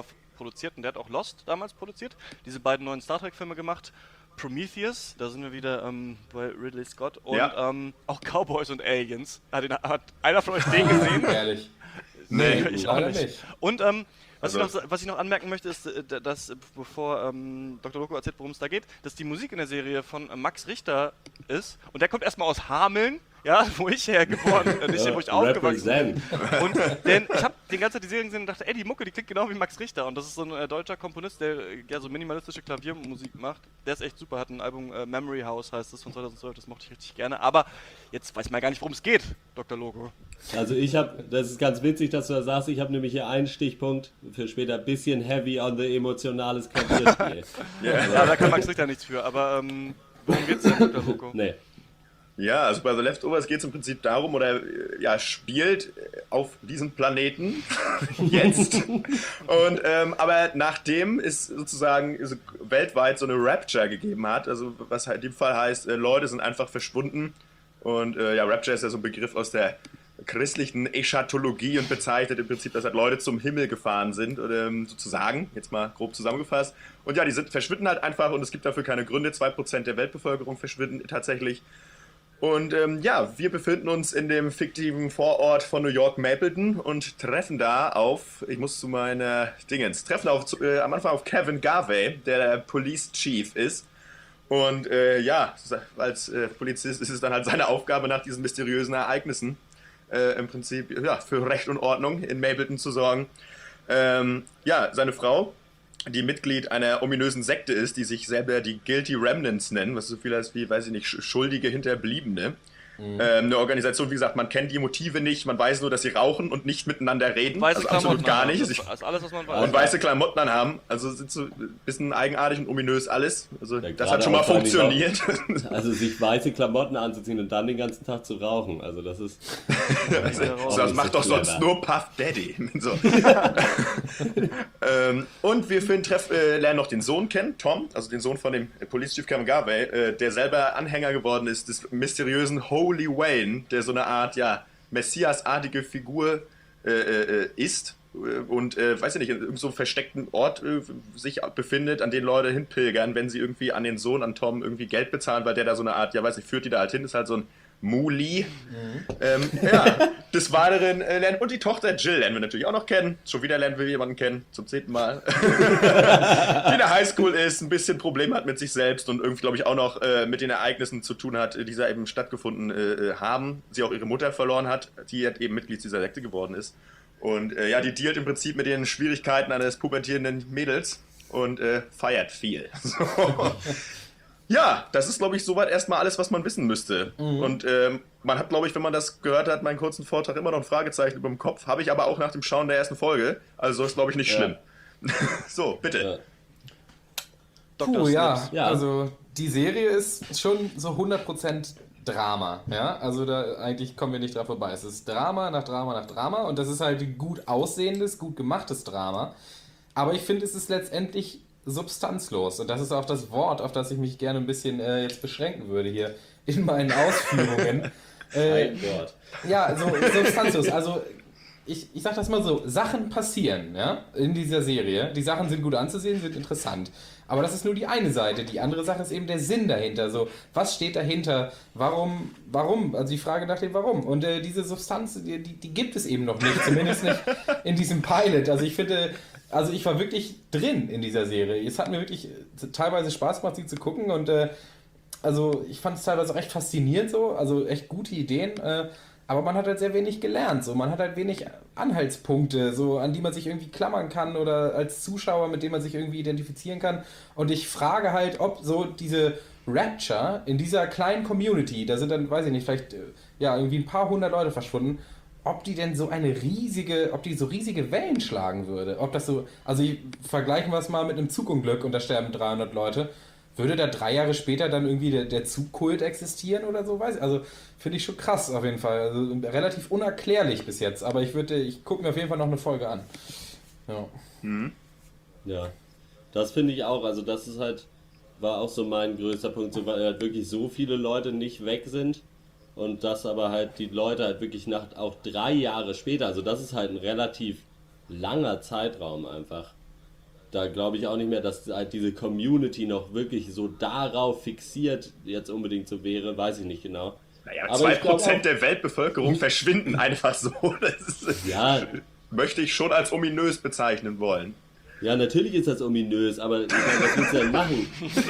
Speaker 1: produziert und der hat auch Lost damals produziert, diese beiden neuen Star Trek-Filme gemacht. Prometheus, da sind wir wieder bei Ridley Scott und auch Cowboys und Aliens. Hat einer von euch den gesehen?
Speaker 2: Ehrlich.
Speaker 1: Nee, ich auch
Speaker 2: leider
Speaker 1: nicht. Und was ich noch anmerken möchte, ist, dass, bevor Dr. Loco erzählt, worum es da geht, dass die Musik in der Serie von Max Richter ist. Und der kommt erstmal aus Hameln, ja, wo ich hergeboren, nicht wo ich aufgewachsen bin. Und ich habe die ganze Zeit die Serie gesehen und dachte, ey, die Mucke, die klingt genau wie Max Richter. Und das ist so ein deutscher Komponist, der ja so minimalistische Klaviermusik macht. Der ist echt super, hat ein Album, Memory House heißt das, von 2012, das mochte ich richtig gerne. Aber jetzt weiß ich mal gar nicht, worum es geht, Dr. Loco.
Speaker 4: Also das ist ganz witzig, dass du das sagst, ich habe nämlich hier einen Stichpunkt für später, bisschen heavy on the emotionales Klavierspiel.
Speaker 1: Ja, da kann Max Richter nichts für, aber worum geht's denn, Dr. Loco?
Speaker 4: Nee.
Speaker 3: Ja, also bei The Leftovers geht es im Prinzip darum, oder ja, spielt auf diesem Planeten jetzt. Und aber nachdem es sozusagen weltweit so eine Rapture gegeben hat, also was halt in dem Fall heißt, Leute sind einfach verschwunden. Und ja, Rapture ist ja so ein Begriff aus der christlichen Eschatologie und bezeichnet im Prinzip, dass halt Leute zum Himmel gefahren sind, oder sozusagen, jetzt mal grob zusammengefasst. Und ja, verschwinden halt einfach und es gibt dafür keine Gründe. 2% der Weltbevölkerung verschwinden tatsächlich. Und ja, wir befinden uns in dem fiktiven Vorort von New York, Mapleton, und treffen da auf, ich muss zu meiner Dingens, am Anfang auf Kevin Garvey, der Police Chief ist. Und ja, als Polizist ist es dann halt seine Aufgabe, nach diesen mysteriösen Ereignissen im Prinzip ja, für Recht und Ordnung in Mapleton zu sorgen. Ja, seine Frau, die Mitglied einer ominösen Sekte ist, die sich selber die Guilty Remnants nennen, was so viel heißt wie, weiß ich nicht, schuldige Hinterbliebene. Eine Organisation, wie gesagt, man kennt die Motive nicht, man weiß nur, dass sie rauchen und nicht miteinander reden.
Speaker 1: Weiße
Speaker 3: also
Speaker 1: Klamotten
Speaker 3: absolut gar nicht.
Speaker 1: Das ist alles, was man weiß.
Speaker 3: Und weiße Klamotten anhaben, also sind so ein bisschen eigenartig und ominös alles. Also
Speaker 4: Ja,
Speaker 3: das hat schon mal funktioniert.
Speaker 4: Also sich weiße Klamotten anzuziehen und dann den ganzen Tag zu rauchen, also das ist...
Speaker 3: Das macht doch sonst nur Puff Daddy. So. Und wir lernen noch den Sohn kennen, Tom, also den Sohn von dem Police Chief Kevin Garvey, der selber Anhänger geworden ist des mysteriösen Holy Wayne, der so eine Art, ja, Messias-artige Figur ist und, weiß ich nicht, in irgendeinem so versteckten Ort sich befindet, an den Leute hinpilgern, wenn sie irgendwie an den Sohn, an Tom, irgendwie Geld bezahlen, weil der da so eine Art, ja, weiß ich, führt die da halt hin, ist halt so ein Muli. Ja, des Weiteren lernen, und die Tochter Jill lernen wir natürlich auch noch kennen. Schon wieder lernen wir jemanden kennen, zum 10. Mal. Die in der Highschool ist, ein bisschen Probleme hat mit sich selbst und irgendwie, glaube ich, auch noch mit den Ereignissen zu tun hat, die da eben stattgefunden haben. Sie auch ihre Mutter verloren hat, die halt eben Mitglied dieser Sekte geworden ist. Und ja, die dealt im Prinzip mit den Schwierigkeiten eines pubertierenden Mädels und feiert viel. So. Ja, das ist, glaube ich, soweit erstmal alles, was man wissen müsste. Und man hat, glaube ich, wenn man das gehört hat, meinen kurzen Vortrag immer noch ein Fragezeichen über dem Kopf. Habe ich aber auch nach dem Schauen der ersten Folge. Also ist, glaube ich, nicht schlimm. So, bitte.
Speaker 2: Puh, ja, also die Serie ist schon so 100% Drama, ja, also da eigentlich kommen wir nicht dran vorbei. Es ist Drama nach Drama nach Drama und das ist halt gut aussehendes, gut gemachtes Drama. Aber ich finde, es ist letztendlich substanzlos. Und das ist auch das Wort, auf das ich mich gerne ein bisschen jetzt beschränken würde hier in meinen Ausführungen.
Speaker 4: Ein Wort.
Speaker 2: Ja, so substanzlos. Also ich sag das mal so, Sachen passieren, ja, in dieser Serie. Die Sachen sind gut anzusehen, sind interessant. Aber das ist nur die eine Seite. Die andere Sache ist eben der Sinn dahinter. So, was steht dahinter? Warum? Also die Frage nach dem Warum. Und diese Substanz, die gibt es eben noch nicht. Zumindest nicht in diesem Pilot. Also ich finde... Also ich war wirklich drin in dieser Serie. Es hat mir wirklich teilweise Spaß gemacht, sie zu gucken und also ich fand es teilweise recht faszinierend so, also echt gute Ideen, aber man hat halt sehr wenig gelernt, so man hat halt wenig Anhaltspunkte, so an die man sich irgendwie klammern kann oder als Zuschauer, mit denen man sich irgendwie identifizieren kann. Und ich frage halt, ob so diese Rapture in dieser kleinen Community, da sind dann, weiß ich nicht, vielleicht ja irgendwie ein paar hundert Leute verschwunden, ob die denn so ob die so riesige Wellen schlagen würde. Ob das so, also vergleichen wir es mal mit einem Zugunglück und da sterben 300 Leute. Würde da 3 Jahre später dann irgendwie der Zugkult existieren oder so? Also finde ich schon krass auf jeden Fall. Also relativ unerklärlich bis jetzt, aber ich gucke mir auf jeden Fall noch eine Folge an. Ja.
Speaker 4: Ja, das finde ich auch. Also das ist halt, war auch so mein größter Punkt, so, weil halt wirklich so viele Leute nicht weg sind. Und dass aber halt die Leute halt wirklich auch 3 Jahre später, also das ist halt ein relativ langer Zeitraum einfach, da glaube ich auch nicht mehr, dass halt diese Community noch wirklich so darauf fixiert jetzt unbedingt so wäre, weiß ich nicht genau.
Speaker 3: Naja,
Speaker 4: Aber ich glaub
Speaker 3: 2%
Speaker 4: auch-
Speaker 3: der Weltbevölkerung verschwinden einfach so. Das ist,
Speaker 4: Ja.
Speaker 3: möchte ich schon als ominös bezeichnen wollen.
Speaker 4: Ja, natürlich ist das ominös, aber ich meine, was willst du denn machen?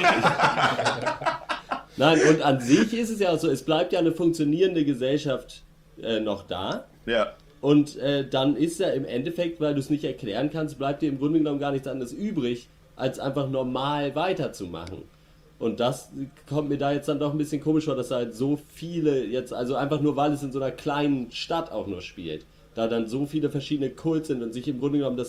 Speaker 4: Nein, und an sich ist es ja auch so, es bleibt ja eine funktionierende Gesellschaft noch da.
Speaker 3: Ja.
Speaker 4: Und dann ist ja im Endeffekt, weil du es nicht erklären kannst, bleibt dir im Grunde genommen gar nichts anderes übrig, als einfach normal weiterzumachen. Und das kommt mir da jetzt dann doch ein bisschen komisch vor, dass da halt so viele jetzt, also einfach nur weil es in so einer kleinen Stadt auch nur spielt, da dann so viele verschiedene Kults sind und sich im Grunde genommen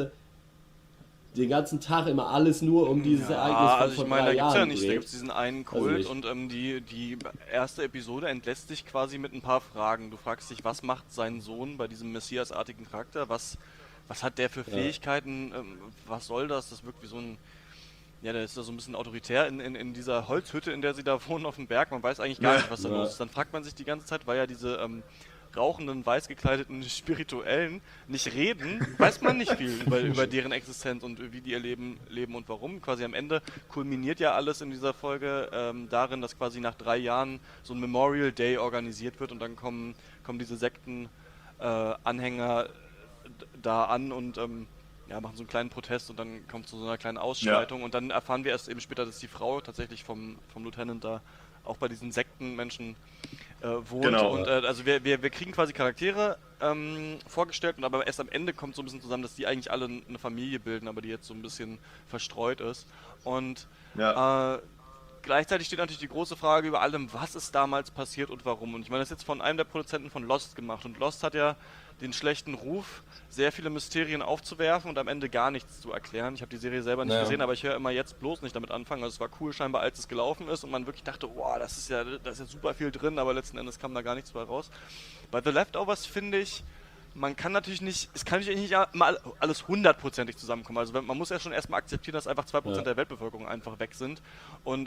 Speaker 4: den ganzen Tag immer alles nur um dieses Ereignis von
Speaker 1: also
Speaker 4: vor
Speaker 1: ich meine,
Speaker 4: 3
Speaker 1: da gibt es ja
Speaker 4: Jahren
Speaker 1: nicht, da
Speaker 4: dreht.
Speaker 1: gibt es diesen einen
Speaker 4: Also
Speaker 1: Kult
Speaker 4: nicht.
Speaker 1: und die erste Episode entlässt sich quasi mit ein paar Fragen. Du fragst dich, was macht sein Sohn bei diesem Messias-artigen Charakter? Was hat der für Fähigkeiten? Was soll das? Das wirkt wie so ein... Ja, der ist da so ein bisschen autoritär in dieser Holzhütte, in der sie da wohnen auf dem Berg. Man weiß eigentlich gar nicht, was da
Speaker 4: Ja.
Speaker 1: los ist. Dann fragt man sich die ganze Zeit, weil ja diese rauchenden, weiß gekleideten Spirituellen nicht reden, weiß man nicht viel über deren Existenz und wie die ihr Leben leben und warum. Quasi am Ende kulminiert ja alles in dieser Folge darin, dass quasi nach 3 Jahren so ein Memorial Day organisiert wird und dann kommen diese Sekten-Anhänger da an und machen so einen kleinen Protest und dann kommt zu so einer kleinen Ausschreitung und dann erfahren wir erst eben später, dass die Frau tatsächlich vom Lieutenant da auch bei diesen Sektenmenschen wohnt.
Speaker 3: Genau.
Speaker 1: Und also wir kriegen quasi Charaktere vorgestellt und aber erst am Ende kommt so ein bisschen zusammen, dass die eigentlich alle eine Familie bilden, aber die jetzt so ein bisschen verstreut ist. Und gleichzeitig steht natürlich die große Frage über allem, was ist damals passiert und warum. Und ich meine, das ist jetzt von einem der Produzenten von Lost gemacht. Und Lost hat ja den schlechten Ruf, sehr viele Mysterien aufzuwerfen und am Ende gar nichts zu erklären. Ich habe die Serie selber nicht gesehen, aber ich höre immer jetzt bloß nicht damit anfangen. Also es war cool scheinbar, als es gelaufen ist und man wirklich dachte, wow, da ist ja super viel drin, aber letzten Endes kam da gar nichts bei raus. Bei The Leftovers finde ich, man kann natürlich nicht, es kann natürlich nicht mal alles hundertprozentig zusammenkommen. Also man muss ja schon erstmal akzeptieren, dass einfach 2% der Weltbevölkerung einfach weg sind. Und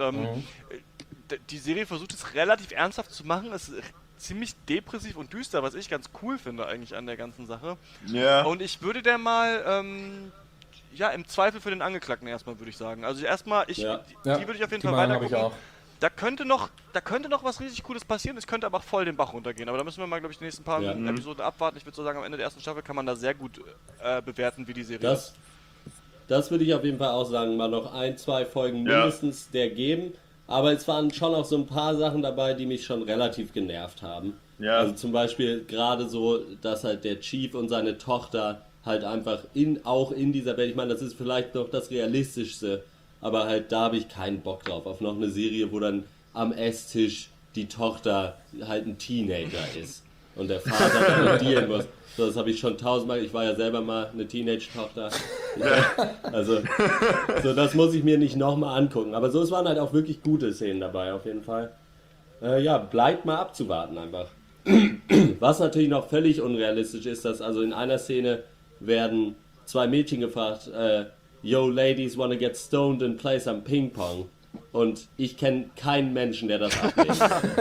Speaker 1: die Serie versucht es relativ ernsthaft zu machen. Es ist ziemlich depressiv und düster, was ich ganz cool finde eigentlich an der ganzen Sache.
Speaker 3: Ja.
Speaker 1: Und ich würde der mal, im Zweifel für den Angeklagten erstmal, würde ich sagen. Also erstmal, die würde ich auf jeden
Speaker 2: die
Speaker 1: Fall
Speaker 2: Meinung
Speaker 1: weiter
Speaker 2: habe ich
Speaker 1: gucken.
Speaker 2: auch.
Speaker 1: Da könnte noch was richtig Cooles passieren, es könnte aber auch voll den Bach runtergehen. Aber da müssen wir mal, glaube ich, die nächsten paar Episoden abwarten. Ich würde so sagen, am Ende der ersten Staffel kann man da sehr gut bewerten, wie die Serie ist.
Speaker 4: Das würde ich auf jeden Fall auch sagen, mal noch 1, 2 Folgen mindestens der geben. Aber es waren schon auch so ein paar Sachen dabei, die mich schon relativ genervt haben.
Speaker 3: Ja.
Speaker 4: Also zum Beispiel gerade so, dass halt der Chief und seine Tochter halt einfach auch in dieser Welt, ich meine, das ist vielleicht noch das Realistischste, aber halt da habe ich keinen Bock drauf, auf noch eine Serie, wo dann am Esstisch die Tochter halt ein Teenager ist und der Vater dann dealen muss. So, das habe ich schon 1000-mal, ich war ja selber mal eine Teenage-Tochter. Also, so, das muss ich mir nicht nochmal angucken. Aber so, es waren halt auch wirklich gute Szenen dabei, auf jeden Fall. Bleibt mal abzuwarten einfach. Was natürlich noch völlig unrealistisch ist, dass also in einer Szene werden 2 Mädchen gefragt, yo ladies wanna get stoned and play some Ping Pong. Und ich kenne keinen Menschen, der das ablehnt.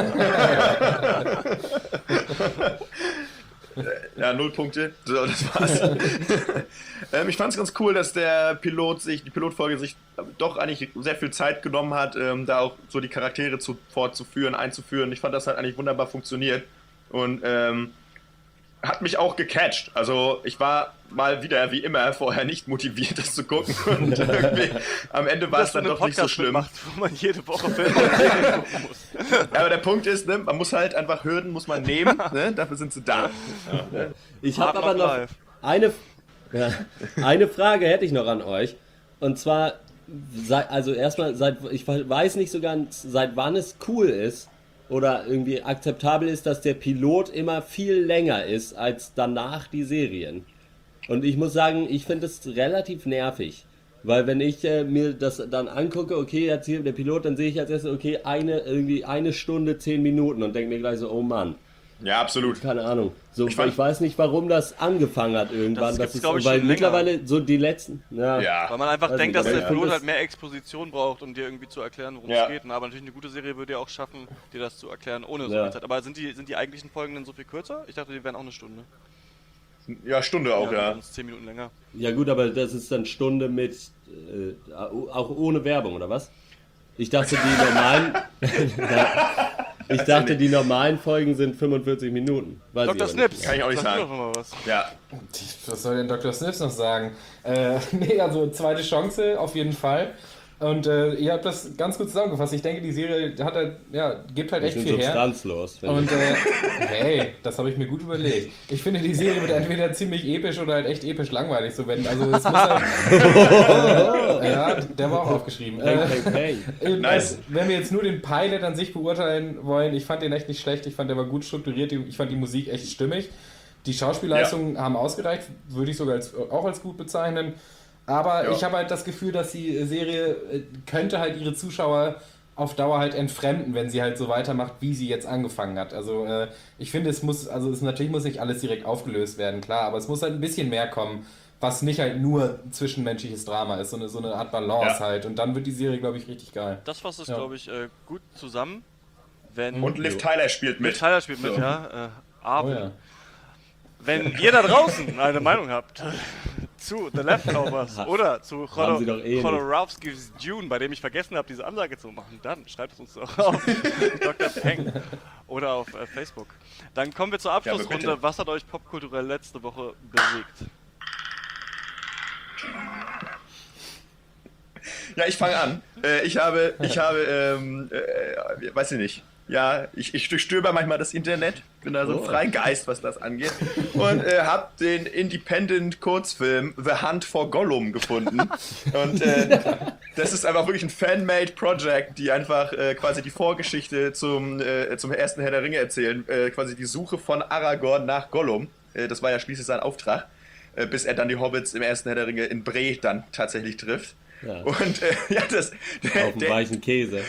Speaker 3: Ja, 0 Punkte. So, das war's. Ich fand es ganz cool, dass die Pilotfolge sich doch eigentlich sehr viel Zeit genommen hat, da auch so die Charaktere einzuführen. Ich fand, das hat eigentlich wunderbar funktioniert und hat mich auch gecatcht. Also ich war mal wieder, wie immer, vorher nicht motiviert, das zu gucken und irgendwie am Ende war es dann doch nicht so schlimm.
Speaker 1: Macht, wo man jede Woche Filme gucken muss.
Speaker 3: Ja, aber der Punkt ist, ne, man muss halt einfach Hürden muss man nehmen, ne, dafür sind sie da.
Speaker 4: Ich habe
Speaker 1: Hard
Speaker 4: aber noch
Speaker 1: Knock
Speaker 4: eine Frage hätte ich noch an euch. Und zwar, ich weiß nicht so ganz, seit wann es cool ist oder irgendwie akzeptabel ist, dass der Pilot immer viel länger ist als danach die Serien. Und ich muss sagen, ich finde es relativ nervig. Weil wenn ich mir das dann angucke, okay, jetzt hier der Pilot, dann sehe ich als erstes, okay, eine Stunde, 10 Minuten und denke mir gleich so, oh Mann.
Speaker 3: Ja, absolut.
Speaker 4: Keine Ahnung. So, ich weiß nicht, warum das angefangen hat irgendwann.
Speaker 1: Das gibt's,
Speaker 4: ist,
Speaker 1: glaub ich,
Speaker 4: weil
Speaker 1: schon
Speaker 4: mittlerweile so die letzten.
Speaker 3: Ja.
Speaker 1: Weil man einfach
Speaker 4: Weiß
Speaker 1: denkt,
Speaker 4: nicht,
Speaker 1: dass
Speaker 4: aber
Speaker 1: der
Speaker 4: ich find
Speaker 1: Pilot
Speaker 4: das-
Speaker 1: halt mehr Exposition braucht, um dir irgendwie zu erklären, worum
Speaker 3: Ja.
Speaker 1: es geht. Aber natürlich eine gute Serie würde ja auch schaffen, dir das zu erklären, ohne so
Speaker 4: Ja.
Speaker 1: viel Zeit. Aber sind die eigentlichen Folgen denn so viel kürzer? Ich dachte, die wären auch eine Stunde.
Speaker 3: Ja, Stunde auch, ja.
Speaker 1: 10 Minuten länger.
Speaker 4: Ja gut, aber das ist dann Stunde mit, auch ohne Werbung, oder was? Ich dachte, die normalen Folgen sind 45 Minuten. Weiß
Speaker 1: Dr.
Speaker 4: ich aber
Speaker 1: Snips,
Speaker 4: nicht.
Speaker 3: Kann ich auch nicht
Speaker 1: sag du
Speaker 3: sagen.
Speaker 1: doch noch mal was.
Speaker 3: Ja,
Speaker 2: Was soll denn Dr. Snips noch sagen? Nee, also zweite Chance auf jeden Fall. Und ihr habt das ganz gut zusammengefasst. Ich denke, die Serie hat halt, gibt halt
Speaker 4: Die
Speaker 2: echt
Speaker 4: sind
Speaker 2: viel her.
Speaker 4: substanzlos. finde
Speaker 2: Und hey, das habe ich mir gut überlegt. Ich finde, die Serie wird entweder ziemlich episch oder halt echt episch langweilig. So wenn, also es muss halt, ja, der war auch aufgeschrieben.
Speaker 4: ich. Peng.
Speaker 3: Nice.
Speaker 2: Wenn wir jetzt nur den Pilot an sich beurteilen wollen, ich fand den echt nicht schlecht. Ich fand, der war gut strukturiert. Ich fand die Musik echt stimmig. Die Schauspielleistungen haben ausgereicht, würde ich sogar auch als gut bezeichnen. Aber
Speaker 3: Ja.
Speaker 2: ich habe halt das Gefühl, dass die Serie könnte halt ihre Zuschauer auf Dauer halt entfremden, wenn sie halt so weitermacht, wie sie jetzt angefangen hat. Also ich finde, natürlich muss nicht alles direkt aufgelöst werden, klar, aber es muss halt ein bisschen mehr kommen, was nicht halt nur zwischenmenschliches Drama ist, so eine Art Balance halt. Und dann wird die Serie, glaube ich, richtig geil.
Speaker 1: Das fasst es,
Speaker 2: Ja.
Speaker 1: glaube ich, gut zusammen. Wenn
Speaker 3: und Liv Tyler spielt
Speaker 1: Liv
Speaker 3: mit.
Speaker 1: Tyler spielt mit,
Speaker 3: So.
Speaker 1: ja.
Speaker 2: Oh
Speaker 1: Aber
Speaker 2: ja.
Speaker 1: wenn ihr da draußen eine Meinung habt zu The Leftovers oder zu
Speaker 4: Haben sie doch eh nicht.
Speaker 1: Jodorowskis Dune, bei dem ich vergessen habe, diese Ansage zu machen, dann schreibt es uns doch auf Dr. Peng oder auf Facebook. Dann kommen wir zur Abschlussrunde.
Speaker 3: bitte.
Speaker 1: Was hat euch popkulturell letzte Woche bewegt?
Speaker 3: Ja, ich fange an. Weiß ich nicht. Ja, ich durchstöber manchmal das Internet. Bin da so ein Freigeist, was das angeht. Und habe den Independent-Kurzfilm The Hunt for Gollum gefunden. Und das ist einfach wirklich ein Fan-made Project, die einfach quasi die Vorgeschichte zum ersten Herr der Ringe erzählen. Quasi die Suche von Aragorn nach Gollum. Das war ja schließlich sein Auftrag. Bis er dann die Hobbits im ersten Herr der Ringe in Bre dann tatsächlich trifft.
Speaker 4: Ja.
Speaker 3: Und
Speaker 4: Auf dem weichen Käse.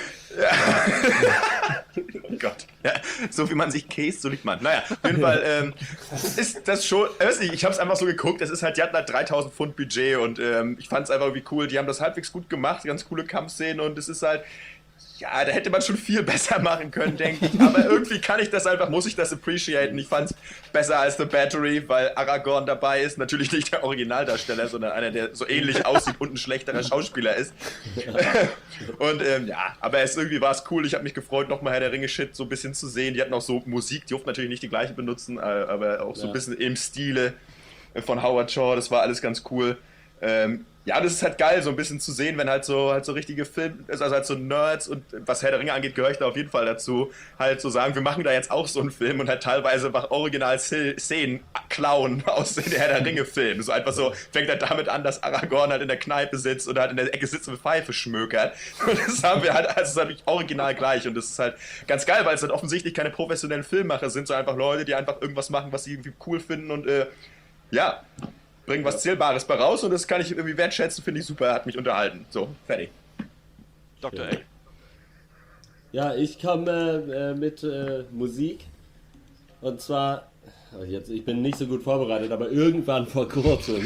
Speaker 3: Oh Gott. Ja, so wie man sich käst, so liegt man. Naja, auf jeden Fall ist das schon, weiß nicht, ich habe es einfach so geguckt, es ist halt, die hatten halt 3000 Pfund Budget und ich fand es einfach irgendwie cool, die haben das halbwegs gut gemacht, ganz coole Kampfszenen und es ist halt, ja, da hätte man schon viel besser machen können, denke ich, aber irgendwie muss ich das appreciaten. Ich fand es besser als The Battery, weil Aragorn dabei ist, natürlich nicht der Originaldarsteller, sondern einer, der so ähnlich aussieht und ein schlechterer Schauspieler ist. Und aber irgendwie war es cool, ich habe mich gefreut, nochmal Herr der Ringe-Shit so ein bisschen zu sehen. Die hatten auch so Musik, die durften natürlich nicht die gleiche benutzen, aber auch so ein bisschen im Stile von Howard Shore, das war alles ganz cool. Ja, das ist halt geil, so ein bisschen zu sehen, wenn halt so richtige also halt so Nerds und was Herr der Ringe angeht, gehöre ich da auf jeden Fall dazu, halt so sagen, wir machen da jetzt auch so einen Film und halt teilweise einfach Original-Szenen klauen aus den Herr der Ringe-Filmen. So einfach so, fängt halt damit an, dass Aragorn halt in der Kneipe sitzt und halt in der Ecke sitzt und Pfeife schmökert. Und das haben wir halt, also es ist halt original gleich und das ist halt ganz geil, weil es halt offensichtlich keine professionellen Filmmacher sind, sondern einfach Leute, die einfach irgendwas machen, was sie irgendwie cool finden und bringen was Zählbares bei raus und das kann ich irgendwie wertschätzen, finde ich super, hat mich unterhalten. So, fertig.
Speaker 1: Dr. A.
Speaker 4: Ja, ich komme mit Musik. Und zwar, ich bin nicht so gut vorbereitet, aber irgendwann vor kurzem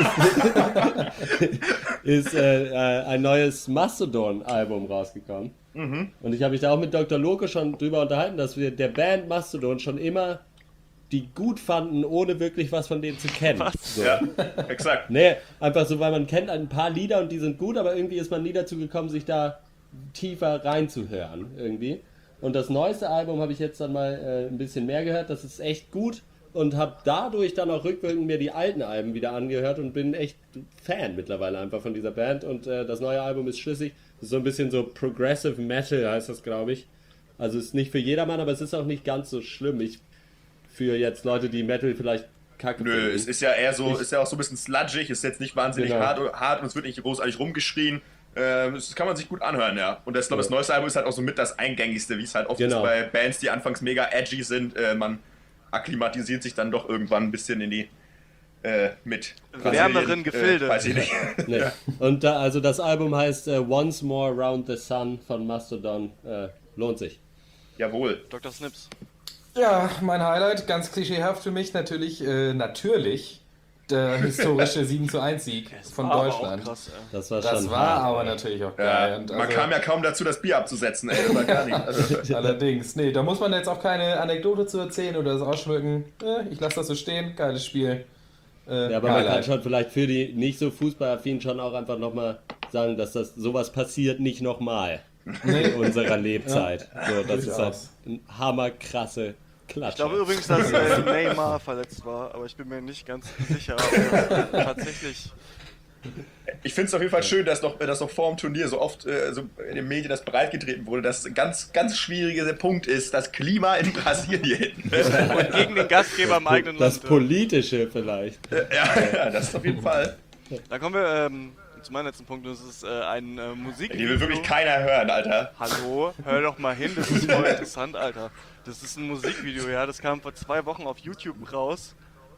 Speaker 4: ist ein neues Mastodon-Album rausgekommen. Und ich habe mich da auch mit Dr. Loco schon drüber unterhalten, dass wir der Band Mastodon schon immer die gut fanden, ohne wirklich was von denen zu kennen. So.
Speaker 3: Ja, exakt.
Speaker 4: Nee, einfach so, weil man kennt ein paar Lieder und die sind gut, aber irgendwie ist man nie dazu gekommen, sich da tiefer reinzuhören irgendwie. Und das neueste Album habe ich jetzt dann mal ein bisschen mehr gehört, das ist echt gut und habe dadurch dann auch rückwirkend mir die alten Alben wieder angehört und bin echt Fan mittlerweile einfach von dieser Band und das neue Album ist schlüssig, das ist so ein bisschen so Progressive Metal heißt das, glaube ich. Also ist nicht für jedermann, aber es ist auch nicht ganz so schlimm. Für jetzt Leute, die Metal vielleicht kacke
Speaker 3: Nö,
Speaker 4: finden.
Speaker 3: es ist ja eher so, ist ja auch so ein bisschen sludgig, ist jetzt nicht wahnsinnig
Speaker 4: Genau.
Speaker 3: hart und es wird nicht großartig rumgeschrien. Das kann man sich gut anhören, ja. Und ich glaube, das neueste Album ist halt auch so mit das Eingängigste, wie es halt oft ist bei Bands, die anfangs mega edgy sind. Man akklimatisiert sich dann doch irgendwann ein bisschen in die mit
Speaker 1: wärmeren Gefilde.
Speaker 3: Weiß ich nicht.
Speaker 4: Nee. Und also das Album heißt Once More Round the Sun von Mastodon. Lohnt sich.
Speaker 3: Jawohl.
Speaker 1: Dr. Snips.
Speaker 2: Ja, mein Highlight, ganz klischeehaft für mich, natürlich der historische 7:1-Sieg von
Speaker 1: Aber auch
Speaker 2: Deutschland.
Speaker 1: krass, ey.
Speaker 4: Das war
Speaker 2: Das
Speaker 4: schon
Speaker 2: war
Speaker 4: hart.
Speaker 2: aber natürlich auch
Speaker 3: Ja,
Speaker 2: geil. Und
Speaker 3: man
Speaker 2: also,
Speaker 3: kam ja kaum dazu, das Bier abzusetzen, ey. Das war gar nicht. Also,
Speaker 2: allerdings, nee, da muss man jetzt auch keine Anekdote zu erzählen oder das ausschmücken. Ich lasse das so stehen, geiles Spiel.
Speaker 4: Ja, aber man kann
Speaker 2: Highlight.
Speaker 4: schon vielleicht für die nicht so fußballaffinen schon auch einfach nochmal sagen, dass das sowas passiert nicht nochmal in unserer Lebzeit. So, das ist halt
Speaker 2: durchaus.
Speaker 4: eine hammerkrasse Klatsche.
Speaker 1: Ich glaube übrigens, dass Neymar verletzt war, aber ich bin mir nicht ganz sicher. Aber tatsächlich.
Speaker 3: ich finde es auf jeden Fall schön, dass noch vor dem Turnier so oft so in den Medien das breitgetreten wurde, dass ein ganz, ganz schwieriger Punkt ist, das Klima in Brasilien.
Speaker 1: Und gegen den Gastgeber im eigenen
Speaker 4: Das
Speaker 1: Land.
Speaker 4: Politische vielleicht.
Speaker 3: ja, das ist auf jeden Fall.
Speaker 1: Dann kommen wir zu meinem letzten Punkt. Das ist ein
Speaker 3: Die
Speaker 1: Musikvideo.
Speaker 3: will wirklich keiner hören, Alter.
Speaker 1: Hallo, hör doch mal hin, das ist voll interessant, Alter. Das ist ein Musikvideo, ja, das kam vor 2 Wochen auf YouTube raus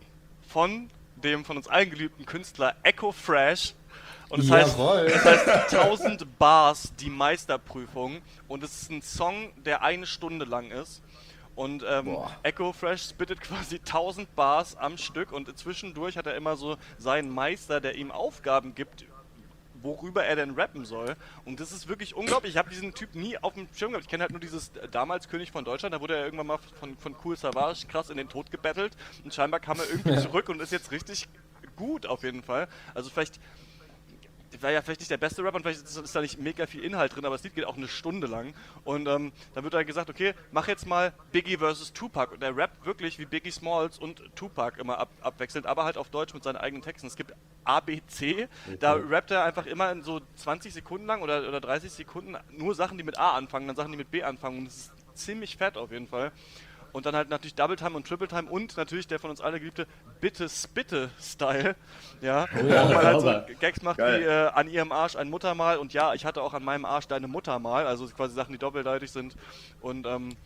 Speaker 1: von dem von uns allen geliebten Künstler Echo Fresh. Und es heißt,
Speaker 2: Jawohl.
Speaker 1: 1000 Bars, die Meisterprüfung. Und es ist ein Song, der 1 Stunde lang ist. Und Echo Fresh spittet quasi 1000 Bars am Stück und zwischendurch hat er immer so seinen Meister, der ihm Aufgaben gibt, worüber er denn rappen soll. Und das ist wirklich unglaublich. Ich habe diesen Typ nie auf dem Schirm gehabt. Ich kenne halt nur dieses damals König von Deutschland. Da wurde er irgendwann mal von Kool Savas krass in den Tod gebettelt. Und scheinbar kam er irgendwie zurück und ist jetzt richtig gut auf jeden Fall. Also vielleicht war ja vielleicht nicht der beste Rapper und vielleicht ist da nicht mega viel Inhalt drin, aber das Lied geht auch 1 Stunde lang. Und dann wird dann gesagt, okay, mach jetzt mal Biggie vs. Tupac. Und er rappt wirklich wie Biggie Smalls und Tupac immer abwechselnd, aber halt auf Deutsch mit seinen eigenen Texten. Es gibt ABC, da rappt er einfach immer in so 20 Sekunden lang oder 30 Sekunden nur Sachen, die mit A anfangen, dann Sachen, die mit B anfangen. Und das ist ziemlich fett auf jeden Fall. Und dann halt natürlich Double Time und Triple Time und natürlich der von uns alle geliebte Bitte Spitte Style, ja, wo man halt so Gags macht
Speaker 3: Geil.
Speaker 1: wie an ihrem Arsch ein Muttermal und ja, ich hatte auch an meinem Arsch deine Mutter mal, also quasi Sachen, die doppeldeutig sind und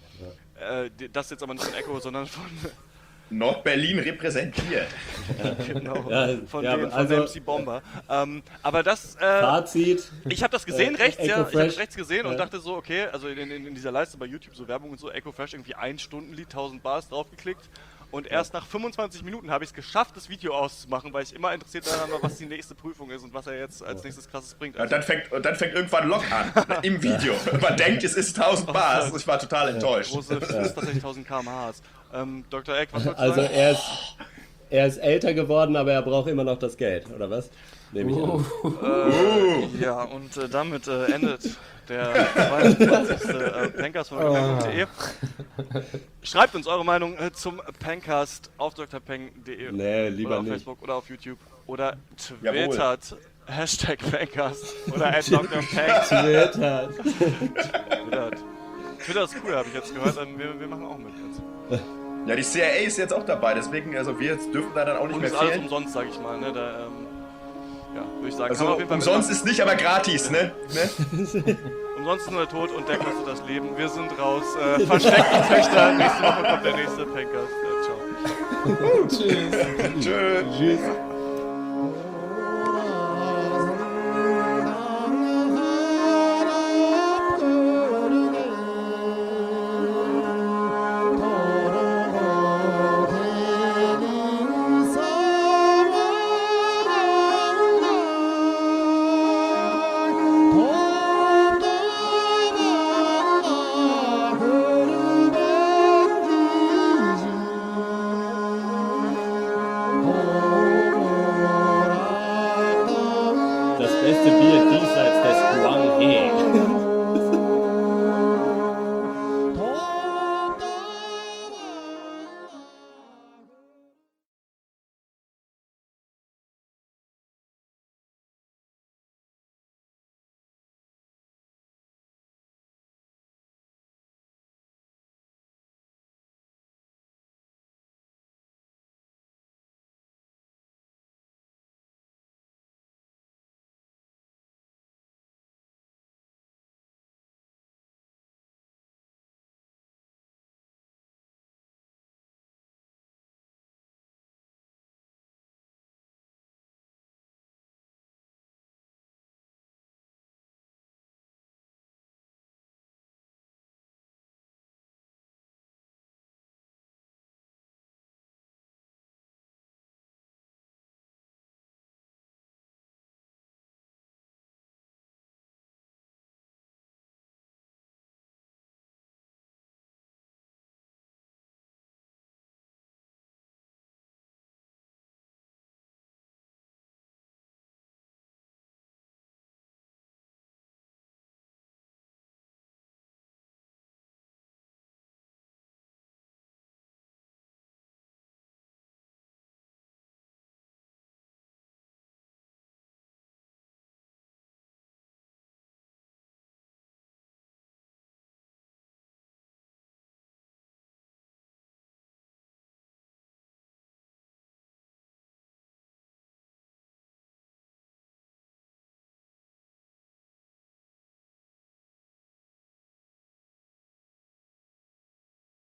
Speaker 1: das jetzt aber nicht von Echo, sondern von
Speaker 3: Nordberlin repräsentiert.
Speaker 1: genau,
Speaker 4: Ja,
Speaker 1: von
Speaker 4: ja,
Speaker 1: dem, von
Speaker 4: also-
Speaker 1: MC Bomber. Aber das
Speaker 4: Fazit.
Speaker 1: ich habe das gesehen rechts,
Speaker 4: Echo
Speaker 1: ja. Ich habe
Speaker 4: Fresh.
Speaker 1: rechts gesehen und
Speaker 4: Ja.
Speaker 1: dachte so, okay, also in dieser Leiste bei YouTube, so Werbung und so, Echo Fresh irgendwie 1 Stundenlied, 1000 Bars draufgeklickt. Und erst nach 25 Minuten habe ich es geschafft, das Video auszumachen, weil ich immer interessiert daran war, was die nächste Prüfung ist und was er jetzt als nächstes krasses bringt.
Speaker 3: Und dann fängt irgendwann Lok an, im Video. Man denkt, es ist 1000 Bars. Ich war total enttäuscht.
Speaker 1: Große, das ist tatsächlich 1000 km/h. Dr. Eck, was wolltest du
Speaker 4: Also
Speaker 1: sagen?
Speaker 4: er ist älter geworden, aber er braucht immer noch das Geld, oder was? Nehme ich an.
Speaker 1: Ja, und damit endet der 22. Pancast von drpeng.de. Schreibt uns eure Meinung zum Pancast auf drpeng.de
Speaker 4: Nee, lieber
Speaker 1: oder auf
Speaker 4: nicht.
Speaker 1: Facebook oder auf YouTube oder
Speaker 3: Jawohl.
Speaker 1: twittert #Pancast oder @drpeng.
Speaker 4: Twitter.
Speaker 1: Twitter ist cool, habe ich jetzt gehört. Wir machen auch mit jetzt.
Speaker 3: Ja, die CIA ist jetzt auch dabei, deswegen, also wir dürfen da dann auch nicht
Speaker 1: Und
Speaker 3: mehr
Speaker 1: ist alles
Speaker 3: fehlen.
Speaker 1: umsonst, sag ich mal. Ne? Da, ja, würde ich sagen, kann
Speaker 3: Also
Speaker 1: man auf jeden Fall
Speaker 3: umsonst
Speaker 1: mitmachen.
Speaker 3: ist nicht, aber gratis, ne?
Speaker 1: Umsonst ist nur der Tod und der kostet das Leben. Wir sind raus. Versteckte Töchter. Nächste Woche kommt der nächste Pancast. Ciao.
Speaker 2: Tschüss.
Speaker 3: Tschö.
Speaker 4: Tschüss.